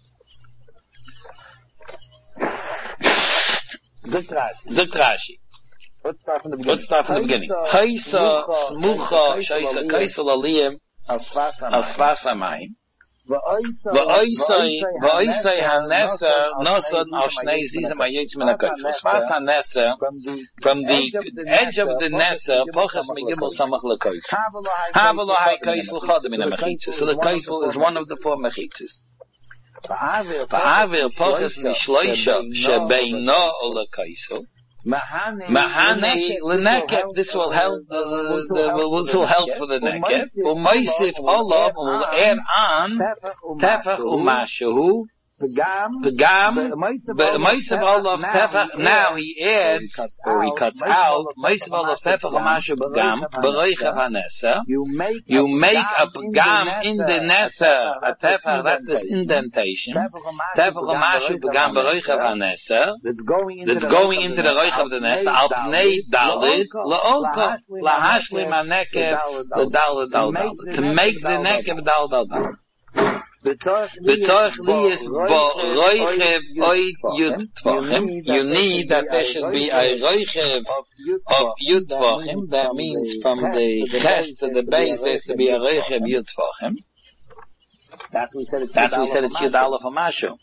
Zok Rashi. Let's start from the beginning. Let's start from the beginning. Kaisa smucha shaisa kaisel aliyim al sfas hamayim. Va'oisai, va'oisai hanesa nosad al shnei zizim ayetz min ha'kaisel. Sfas hanesa, from the edge of the nesa, poches megimel samach l'kaisel. Havelo hai kaisel chadam min ha'mechitzes. So the kaisel is one of the four mechitzes. Va'avir poches mishloisha shebeino l'kaisel. Mahani l'nekev. This will help. Uh, the, this will help for the nekev. U'maisif olav, will add on tefach u'mashu. Pagam, but Ma'asav Olav Tefach, now he adds, or he cuts out, Ma'asav Olav Tefach U'mashu Pagam, B'roichav HaNesa. You make a Pagam in the Nesa, a Tefach, that's this indentation. Tefach U'mashu Pagam B'roichav HaNesa, that's going into the Roichav of the Nesa, Al Pnei Dalit, La'olko, Lahashlim HaNekev, L'Dal L'Dal Dal, to make the Nekev Dal Dal Dal. B'tzorech liyis b'roichev oid yud tefachim. You need that there should be a roichev of yud tefachim. That means from the ches to the base there has to be a roichev yud tefachim. That's we said it's yud aleph hamashu.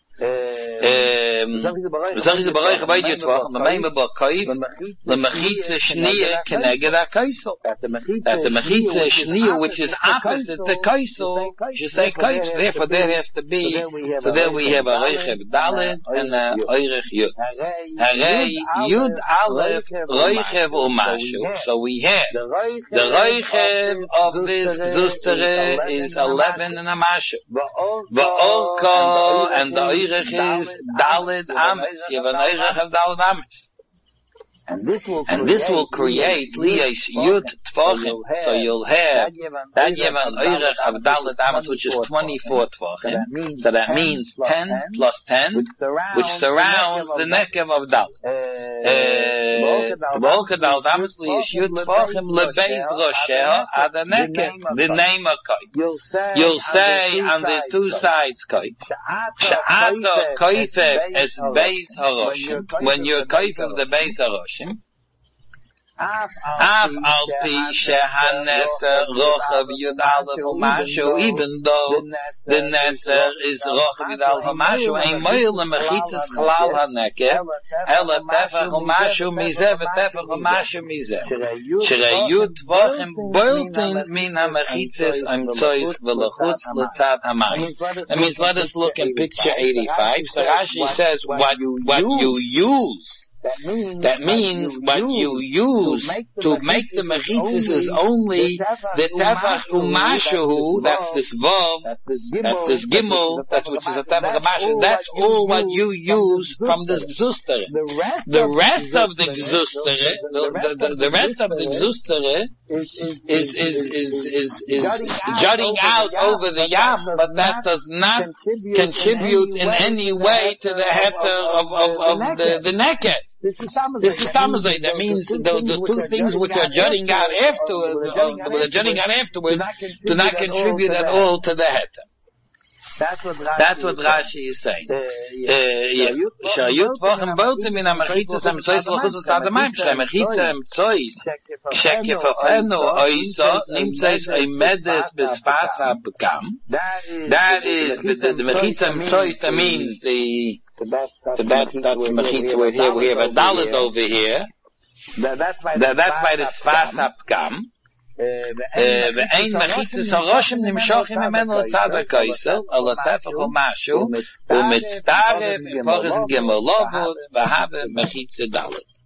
V'zach is b'roichev oid yud tefachim. B'meim b'kaif l'mechitza shniya keneged ha'kaisel. At the mechitza shniya, which is opposite the kaisel, you say kaif. Therefore, there has to be. So there we have a roichev dalet and a oirech yud. Harei yud aleph roichev u'mashu. So we have the roichev of this zustere is eleven and a mashu. V'orko and the oirech is dalet ames. You have an oirech of dalet ames. And this will and this will create Liyesh Yud Tvachim. So you'll have that Yevan Oirech of Dalet Amas, which is twenty-four Tvachim. So that means ten plus ten, which surrounds the Nekev of Dalet. Volke Dalet Amas Liyesh Yud Tvachim Lebeis Rosheh Ad Nekev, the name of Koip. You'll say on the two sides Koip. She'ata Koifev es Beis HaRoshim. When you're Koifev the Beis HaRoshim, Af al pi shehaneser rochav yud alef u'mashu, even though the neser is rochav yud alef u'mashu, ein moil lemechitzes chlal hanekev, ela tefach u'mashu mizeh v'tefach u'mashu mizeh. Shrei yud tvachim boiltin min hamechitzes imtzois v'lechutz l'tzad hamayim. That means let us look in picture eighty-five. So Rashi says what, what you use. That means, that means what you use to make the mechitzas is only the tefach u'mashu, that's this vav, that's this gimel, that's which is a tefach u'mashu, that's all what you use from this gzustere. The rest of the gzustere, the, the, the rest of the gzustere is, is, is, is, is, is jutting out over the yam, but that does not contribute in any way to the heter of, of, of the, the neket. This is Tamazay. That means the, the two things which are jutting out afterwards, the jutting out afterwards, do not contribute at all to the heter. That's what Rashi, That's what Rashi is saying. Shayut v'ochem botem in ha-mechitzas ha-metzois l'chutz l'tzad hamayim. Sh'ha-mechitzas ha-metzois k'shekefafenu oisa nimtzois oimedes b'sfas ha-bekam. That is, the, the, the mechitzas ha-metzois, that means the, the that's, that's the mechitza word here. We have a dalet over here. That's by the sfas ha-bekam. ואין מחיצס הראשים נמשוך ממנו לצד הקייסל, על הטפח או משהו, ומצטרף עם פוחס גמלובות, והווה מחיצה דלת.